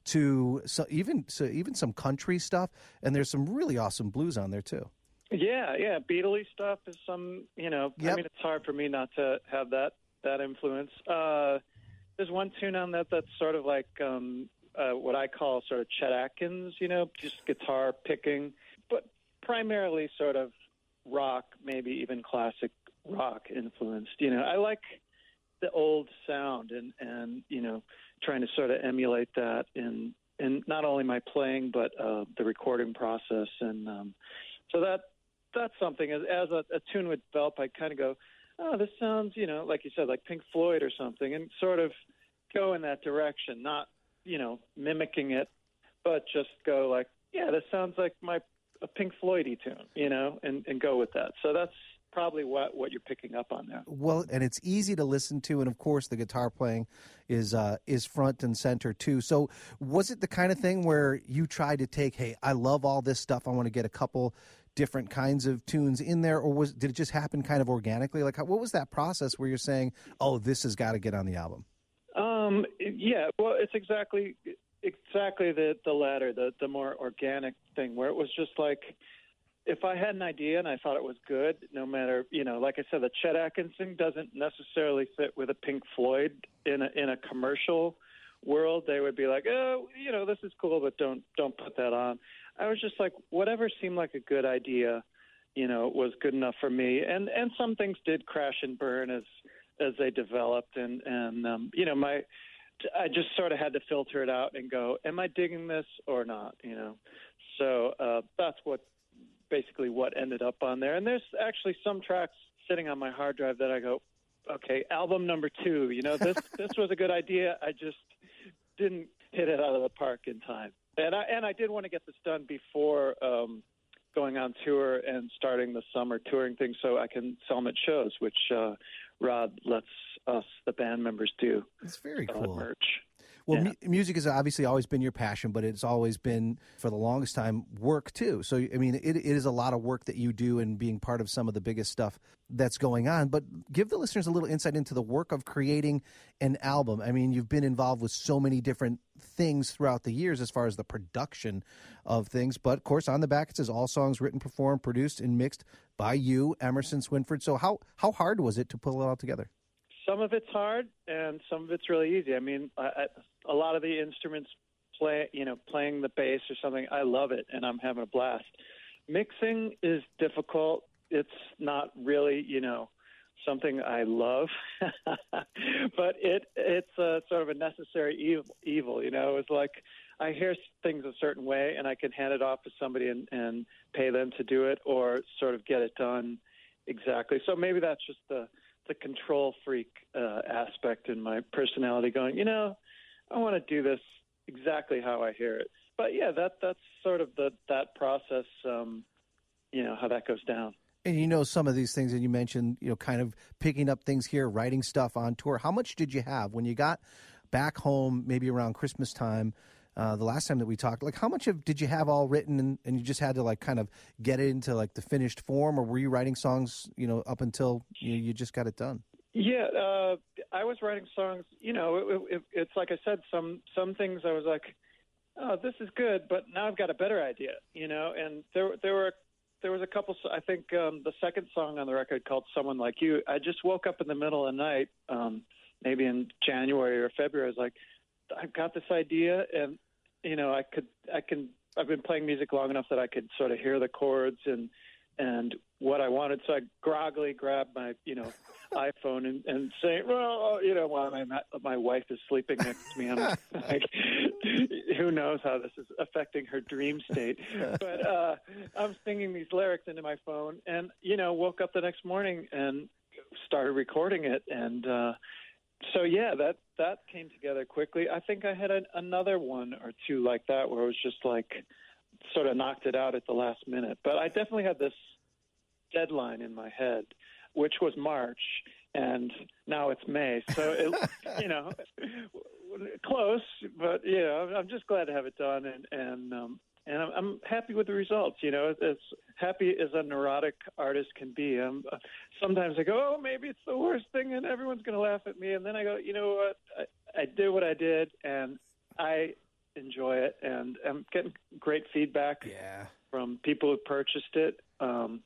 to so even so even some country stuff, and there's some really awesome blues on there too. Yeah, yeah. Beatley stuff is some, you know, Yep. I mean, it's hard for me not to have that that influence. Uh, there's one tune on that that's sort of like um, uh, what I call sort of Chet Atkins, you know, just guitar picking, but primarily sort of rock, maybe even classic rock influenced. You know, I like the old sound, and, and you know, trying to sort of emulate that in, in not only my playing, but uh, the recording process. And um, so that that's something, as, as a, a tune would develop, I kind of go, oh, this sounds, you know, like you said, like Pink Floyd or something, and sort of go in that direction, not, you know, mimicking it, but just go like, yeah, this sounds like my a Pink Floyd-y tune, you know, and, and go with that. So that's probably what, what you're picking up on there. Well, and it's easy to listen to, and of course the guitar playing is uh, is front and center too. So was it the kind of thing where you tried to take, hey, I love all this stuff, I want to get a couple different kinds of tunes in there, or was did it just happen kind of organically? Like, how, what was that process where you're saying, oh, this has got to get on the album? Um, yeah, well, it's exactly exactly the the latter, the the more organic thing, where it was just like, if I had an idea and I thought it was good, no matter, you know, like I said, the Chet Atkins thing doesn't necessarily fit with a Pink Floyd in a in a commercial world. They would be like, oh, you know, this is cool, but don't don't put that on. I was just like, whatever seemed like a good idea, you know, was good enough for me. And and some things did crash and burn as as they developed, and and um, you know, my I just sort of had to filter it out and go, am I digging this or not? You know, so uh, that's what basically what ended up on there. And there's actually some tracks sitting on my hard drive that I go, okay, album number two. You know, this this was a good idea. I just didn't hit it out of the park in time. And I and I did want to get this done before um, going on tour and starting the summer touring thing, so I can sell them at shows, which uh, Rod lets us, the band members, do. It's very uh, cool. Merch. Well, Yeah. mu- music has obviously always been your passion, but it's always been, for the longest time, work too. So, I mean, it, it is a lot of work that you do and being part of some of the biggest stuff that's going on. But give the listeners a little insight into the work of creating an album. I mean, you've been involved with so many different things throughout the years as far as the production of things. But, of course, on the back it says all songs written, performed, produced, and mixed by you, Emerson Swinford. So how, how hard was it to pull it all together? Some of it's hard, and some of it's really easy. I mean, I, I, a lot of the instruments play, you know, playing the bass or something, I love it, and I'm having a blast. Mixing is difficult. It's not really, you know, something I love, but it it's a, sort of a necessary evil, evil. You know, it's like I hear things a certain way, and I can hand it off to somebody and, and pay them to do it, or sort of get it done exactly. So maybe that's just the the control freak uh, aspect in my personality. Going, you know, I want to do this exactly how I hear it. But yeah, that that's sort of the that process. Um, you know how that goes down. And you know some of these things that you mentioned, you know, kind of picking up things here, writing stuff on tour. How much did you have when you got back home, maybe around Christmas time, uh, the last time that we talked? Like, how much of did you have all written, and, and you just had to like kind of get it into like the finished form, or were you writing songs, you know, up until you, you just got it done? Yeah, uh, I was writing songs. You know, it, it, it's like I said, some some things I was like, oh, this is good, but now I've got a better idea. You know, and there there were. There was a couple, I think um, the second song on the record called Someone Like You, I just woke up in the middle of the night, um, maybe in January or February. I was like, I've got this idea, and, you know, I could, I can, I've been playing music long enough that I could sort of hear the chords and, and what I wanted. So I groggily grabbed my, you know, iPhone and, and say, well, you know, while my, my wife is sleeping next to me, I'm like, who knows how this is affecting her dream state. But uh, I'm singing these lyrics into my phone and, you know, woke up the next morning and started recording it. And uh, so, yeah, that, that came together quickly. I think I had a, another one or two like that where it was just like sort of knocked it out at the last minute. But I definitely had this deadline in my head, which was March, and now it's May. So, it, you know, close, but, you know, I'm just glad to have it done, and and um, and I'm, I'm happy with the results. You know, as happy as a neurotic artist can be. Um, sometimes I go, oh, maybe it's the worst thing, and everyone's going to laugh at me. And then I go, you know what? I, I did what I did, and I enjoy it, and I'm getting great feedback yeah. from people who purchased it. Um,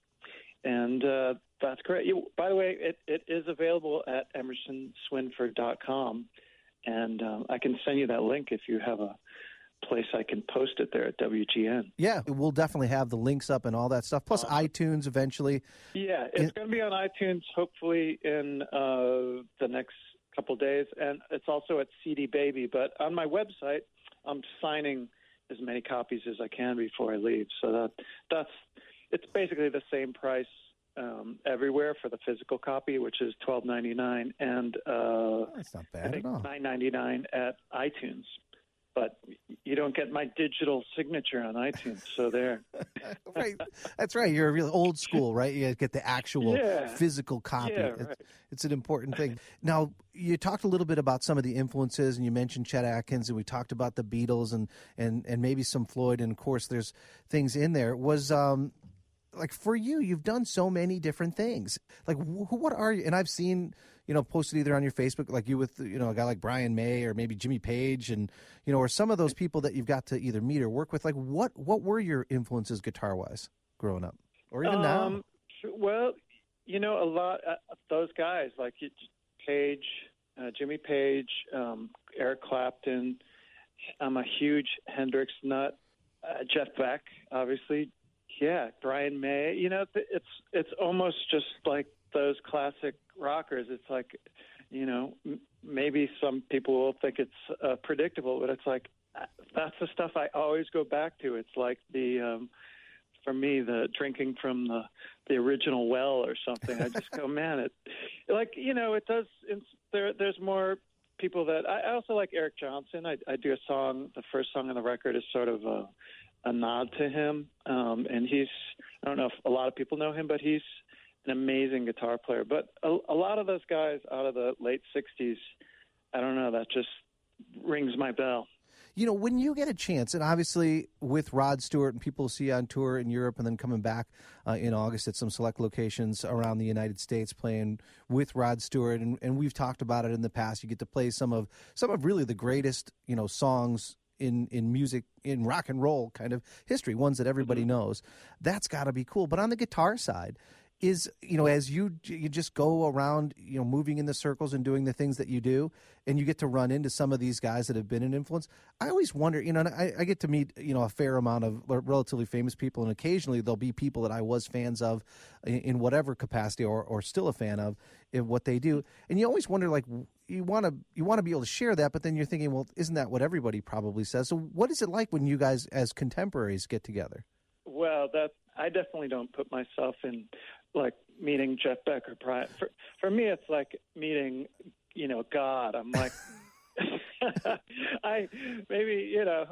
and uh, that's great. You, by the way, it, it is available at emerson swinford dot com, and um, I can send you that link if you have a place I can post it there at W G N. Yeah, we'll definitely have the links up and all that stuff, plus awesome. iTunes eventually. Yeah, it's going to be on iTunes hopefully in uh, the next couple days, and it's also at C D Baby. But on my website, I'm signing as many copies as I can before I leave. So that that's it's basically the same price um, everywhere for the physical copy, which is twelve ninety-nine, and uh, that's not bad I think at all. nine ninety-nine at iTunes. But you don't get my digital signature on iTunes, so there. Right, that's right. You're a real old school, right? You get the actual yeah. physical copy. Yeah, it's, right. it's an important thing. Now, you talked a little bit about some of the influences, and you mentioned Chet Atkins, and we talked about the Beatles, and and and maybe some Floyd, and of course, there's things in there. Was um. Like for you, you've done so many different things. Like, wh- what are you? And I've seen, you know, posted either on your Facebook, like you with, you know, a guy like Brian May or maybe Jimmy Page, and you know, or some of those people that you've got to either meet or work with. Like, what what were your influences guitar wise growing up, or even um, now? Well, you know, a lot of those guys like Page, uh, Jimmy Page, um, Eric Clapton. I'm a huge Hendrix nut. Uh, Jeff Beck, obviously. Yeah, Brian May. You know, it's it's almost just like those classic rockers. It's like, you know, m- maybe some people will think it's uh, predictable, but it's like that's the stuff I always go back to. It's like the, um, for me, the drinking from the the original well or something. I just go, man, it like you know, it does. It's, there, there's more people that I, I also like Eric Johnson. I, I do a song. The first song on the record is sort of a. a nod to him, um, and he's, I don't know if a lot of people know him, but he's an amazing guitar player. But a, a lot of those guys out of the late sixties, I don't know, that just rings my bell. You know, when you get a chance, and obviously with Rod Stewart and people see on tour in Europe and then coming back uh, in August at some select locations around the United States playing with Rod Stewart, and, and we've talked about it in the past, you get to play some of some of really the greatest, you know, songs in in music, in rock and roll kind of history, ones that everybody mm-hmm. knows. That's got to be cool. But on the guitar side, is, you know, as you you just go around, you know, moving in the circles and doing the things that you do, and you get to run into some of these guys that have been an influence. I always wonder, you know, and I, I get to meet, you know, a fair amount of relatively famous people, and occasionally there'll be people that I was fans of in, in whatever capacity, or, or still a fan of in what they do. And you always wonder, like, you want to you want to be able to share that, but then you're thinking, well, isn't that what everybody probably says? So what is it like when you guys as contemporaries get together? Well, that I definitely don't put myself in like meeting Jeff Beck or Brian. For, for me, it's like meeting, you know, God. I'm like, I maybe, you know.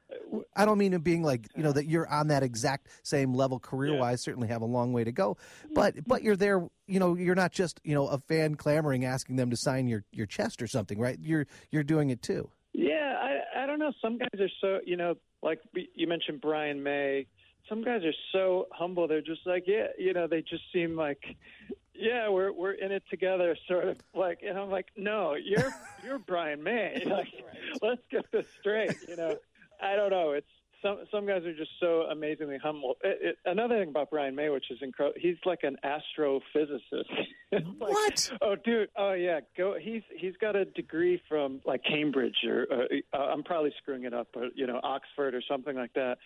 I don't mean it being like, you know, that you're on that exact same level career-wise. Yeah. Certainly have a long way to go. But but you're there, you know, you're not just, you know, a fan clamoring, asking them to sign your, your chest or something, right? You're you're doing it too. Yeah, I, I don't know. Some guys are so, you know, like you mentioned Brian May. Some guys are so humble. They're just like, yeah, you know, they just seem like, yeah, we're we're in it together, sort of like. And I'm like, no, you're you're Brian May. Like, let's get this straight. You know, I don't know. It's some some guys are just so amazingly humble. It, it, another thing about Brian May, which is incredible, he's like an astrophysicist. Like, what? Oh, dude. Oh, yeah. Go. He's he's got a degree from like Cambridge, or uh, I'm probably screwing it up, but you know, Oxford or something like that.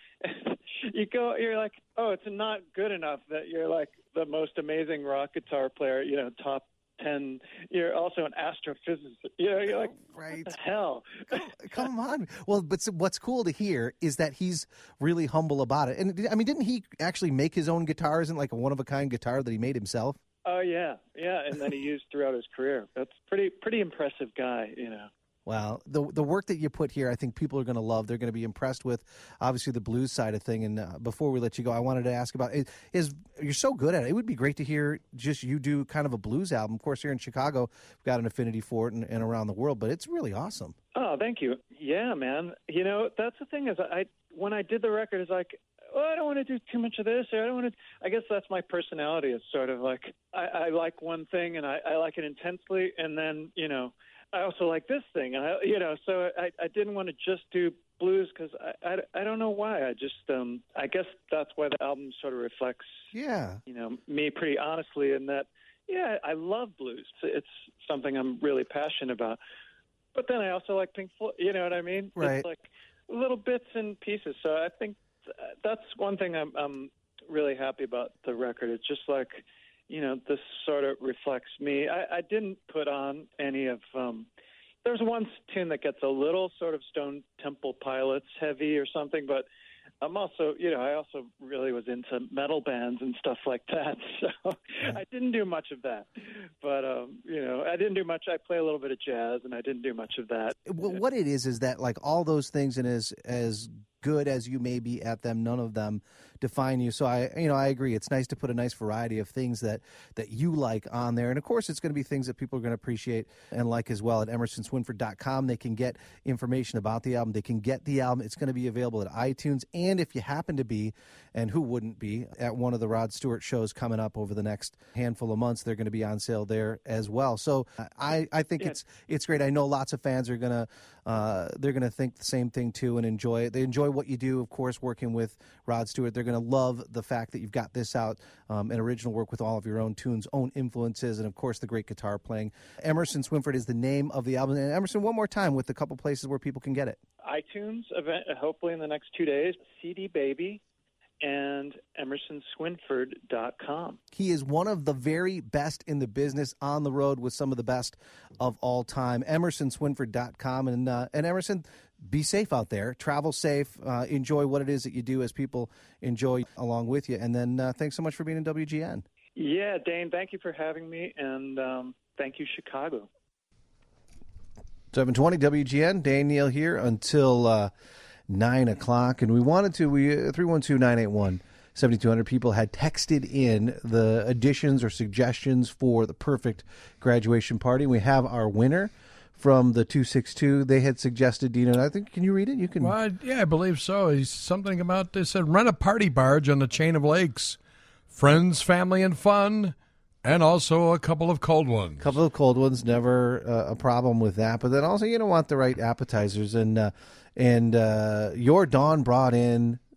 You go. You're like, oh, it's not good enough that you're like the most amazing rock guitar player. You know, top ten. You're also an astrophysicist. You know, you're like, right. What the hell? Come on. Well, but what's cool to hear is that he's really humble about it. And I mean, didn't he actually make his own guitar? Isn't it like a one of a kind guitar that he made himself? Oh yeah, yeah, and then he used throughout his career. That's pretty pretty impressive guy, you know. Well, the the work that you put here, I think people are going to love. They're going to be impressed with, obviously, the blues side of thing. And uh, before we let you go, I wanted to ask about, is you're so good at it. It would be great to hear just you do kind of a blues album. Of course, here in Chicago, we've got an affinity for it and, and around the world, but it's really awesome. Oh, thank you. Yeah, man. You know, that's the thing is I when I did the record, it's like, oh, I don't want to do too much of this, or I don't want to. I guess that's my personality. It's sort of like I, I like one thing and I, I like it intensely, and then, you know, I also like this thing, and I, you know, so I, I didn't want to just do blues because I, I, I don't know why. I just, um, I guess that's why the album sort of reflects, yeah, you know, me pretty honestly in that, yeah, I love blues. It's something I'm really passionate about. But then I also like Pink Floyd. You know what I mean? Right. It's like little bits and pieces. So I think that's one thing I'm, I'm really happy about the record. It's just like, you know, this sort of reflects me. I, I didn't put on any of um, – there's one tune that gets a little sort of Stone Temple Pilots heavy or something, but I'm also – you know, I also really was into metal bands and stuff like that, so I didn't do much of that. But, um, you know, I didn't do much. I play a little bit of jazz, and I didn't do much of that. Well, what it is is that, like, all those things, and as as good as you may be at them, none of them define you. So I, you know, I agree. It's nice to put a nice variety of things that, that you like on there. And of course, it's going to be things that people are going to appreciate and like as well. At emerson swinford dot com, they can get information about the album. They can get the album. It's going to be available at iTunes. And if you happen to be, and who wouldn't be, at one of the Rod Stewart shows coming up over the next handful of months, they're going to be on sale there as well. So I, I think yeah. it's it's great. I know lots of fans are going to uh, they're going to think the same thing too and enjoy it. They enjoy what you do, of course, working with Rod Stewart. They're going to love the fact that you've got this out, um, an original work with all of your own tunes, own influences, and of course the great guitar playing. Emerson Swinford is the name of the album. And Emerson, one more time with a couple places where people can get it. iTunes event, hopefully in the next two days. C D Baby. And emerson swinford dot com. He is one of the very best in the business, on the road with some of the best of all time. emerson swinford dot com. And, uh, and Emerson, be safe out there. Travel safe. Uh, enjoy what it is that you do as people enjoy along with you. And then uh, thanks so much for being in W G N. Yeah, Dane, thank you for having me. And um, thank you, Chicago. seven twenty W G N. Dane Neal here until Uh, Nine o'clock, and we wanted to. We three one two nine eight one seventy two hundred people had texted in the additions or suggestions for the perfect graduation party. We have our winner from the two six two. They had suggested, Dino, and I think, can you read it? You can. Well, I, yeah, I believe so. He's something about, they said, rent a party barge on the chain of lakes, friends, family, and fun. And also a couple of cold ones. A couple of cold ones, never uh, a problem with that. But then also, you don't want the right appetizers. And uh, and uh, your Dawn brought in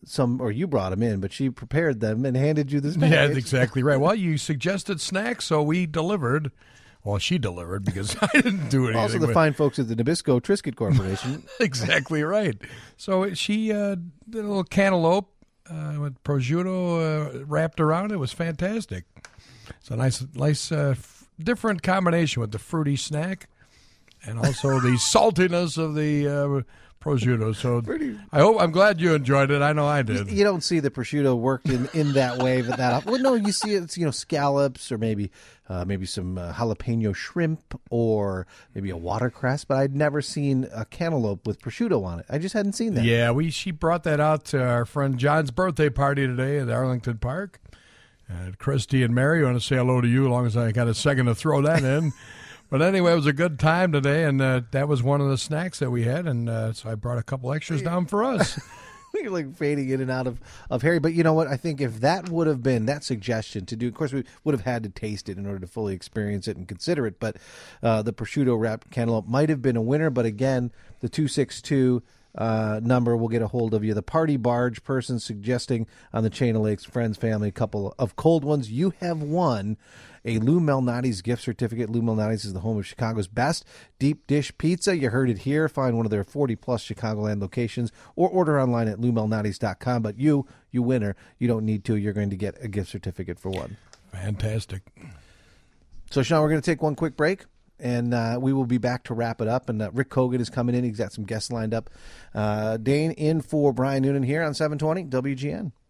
some, or you brought them in, but she prepared them and handed you this package. Yeah, that's exactly right. Well, you suggested snacks, so we delivered. Well, she delivered because I didn't do anything. Also, the with fine folks at the Nabisco Triscuit Corporation. Exactly right. So she uh, did a little cantaloupe uh, with prosciutto uh, wrapped around it. It was fantastic. It's a nice, nice, uh, f- different combination with the fruity snack and also the saltiness of the uh, prosciutto. So I hope, I'm glad you enjoyed it. I know I did. You don't see the prosciutto worked in, in that way, but that well, no, you see it's you know scallops or maybe uh, maybe some uh, jalapeno shrimp or maybe a watercress. But I'd never seen a cantaloupe with prosciutto on it. I just hadn't seen that. Yeah, we she brought that out to our friend John's birthday party today at Arlington Park. And Christy and Mary, I want to say hello to you, as long as I got a second to throw that in. But anyway, it was a good time today, and uh, that was one of the snacks that we had, and uh, so I brought a couple extras down for us. You're like fading in and out of, of Harry. But you know what? I think if that would have been that suggestion to do, of course, we would have had to taste it in order to fully experience it and consider it. But uh, the prosciutto wrapped cantaloupe might have been a winner. But again, the two six two uh, number will get a hold of you. The Party Barge person suggesting on the Chain of Lakes Friends Family, a couple of cold ones. You have won a Lou Malnati's gift certificate. Lou Malnati's is the home of Chicago's best deep dish pizza. You heard it here. Find one of their forty-plus Chicagoland locations or order online at lou malnati's dot com. But you, you winner, you don't need to. You're going to get a gift certificate for one. Fantastic. So, Sean, we're going to take one quick break, and uh, we will be back to wrap it up. And uh, Rick Kogan is coming in. He's got some guests lined up. Uh, Dane in for Brian Noonan here on seven twenty W G N.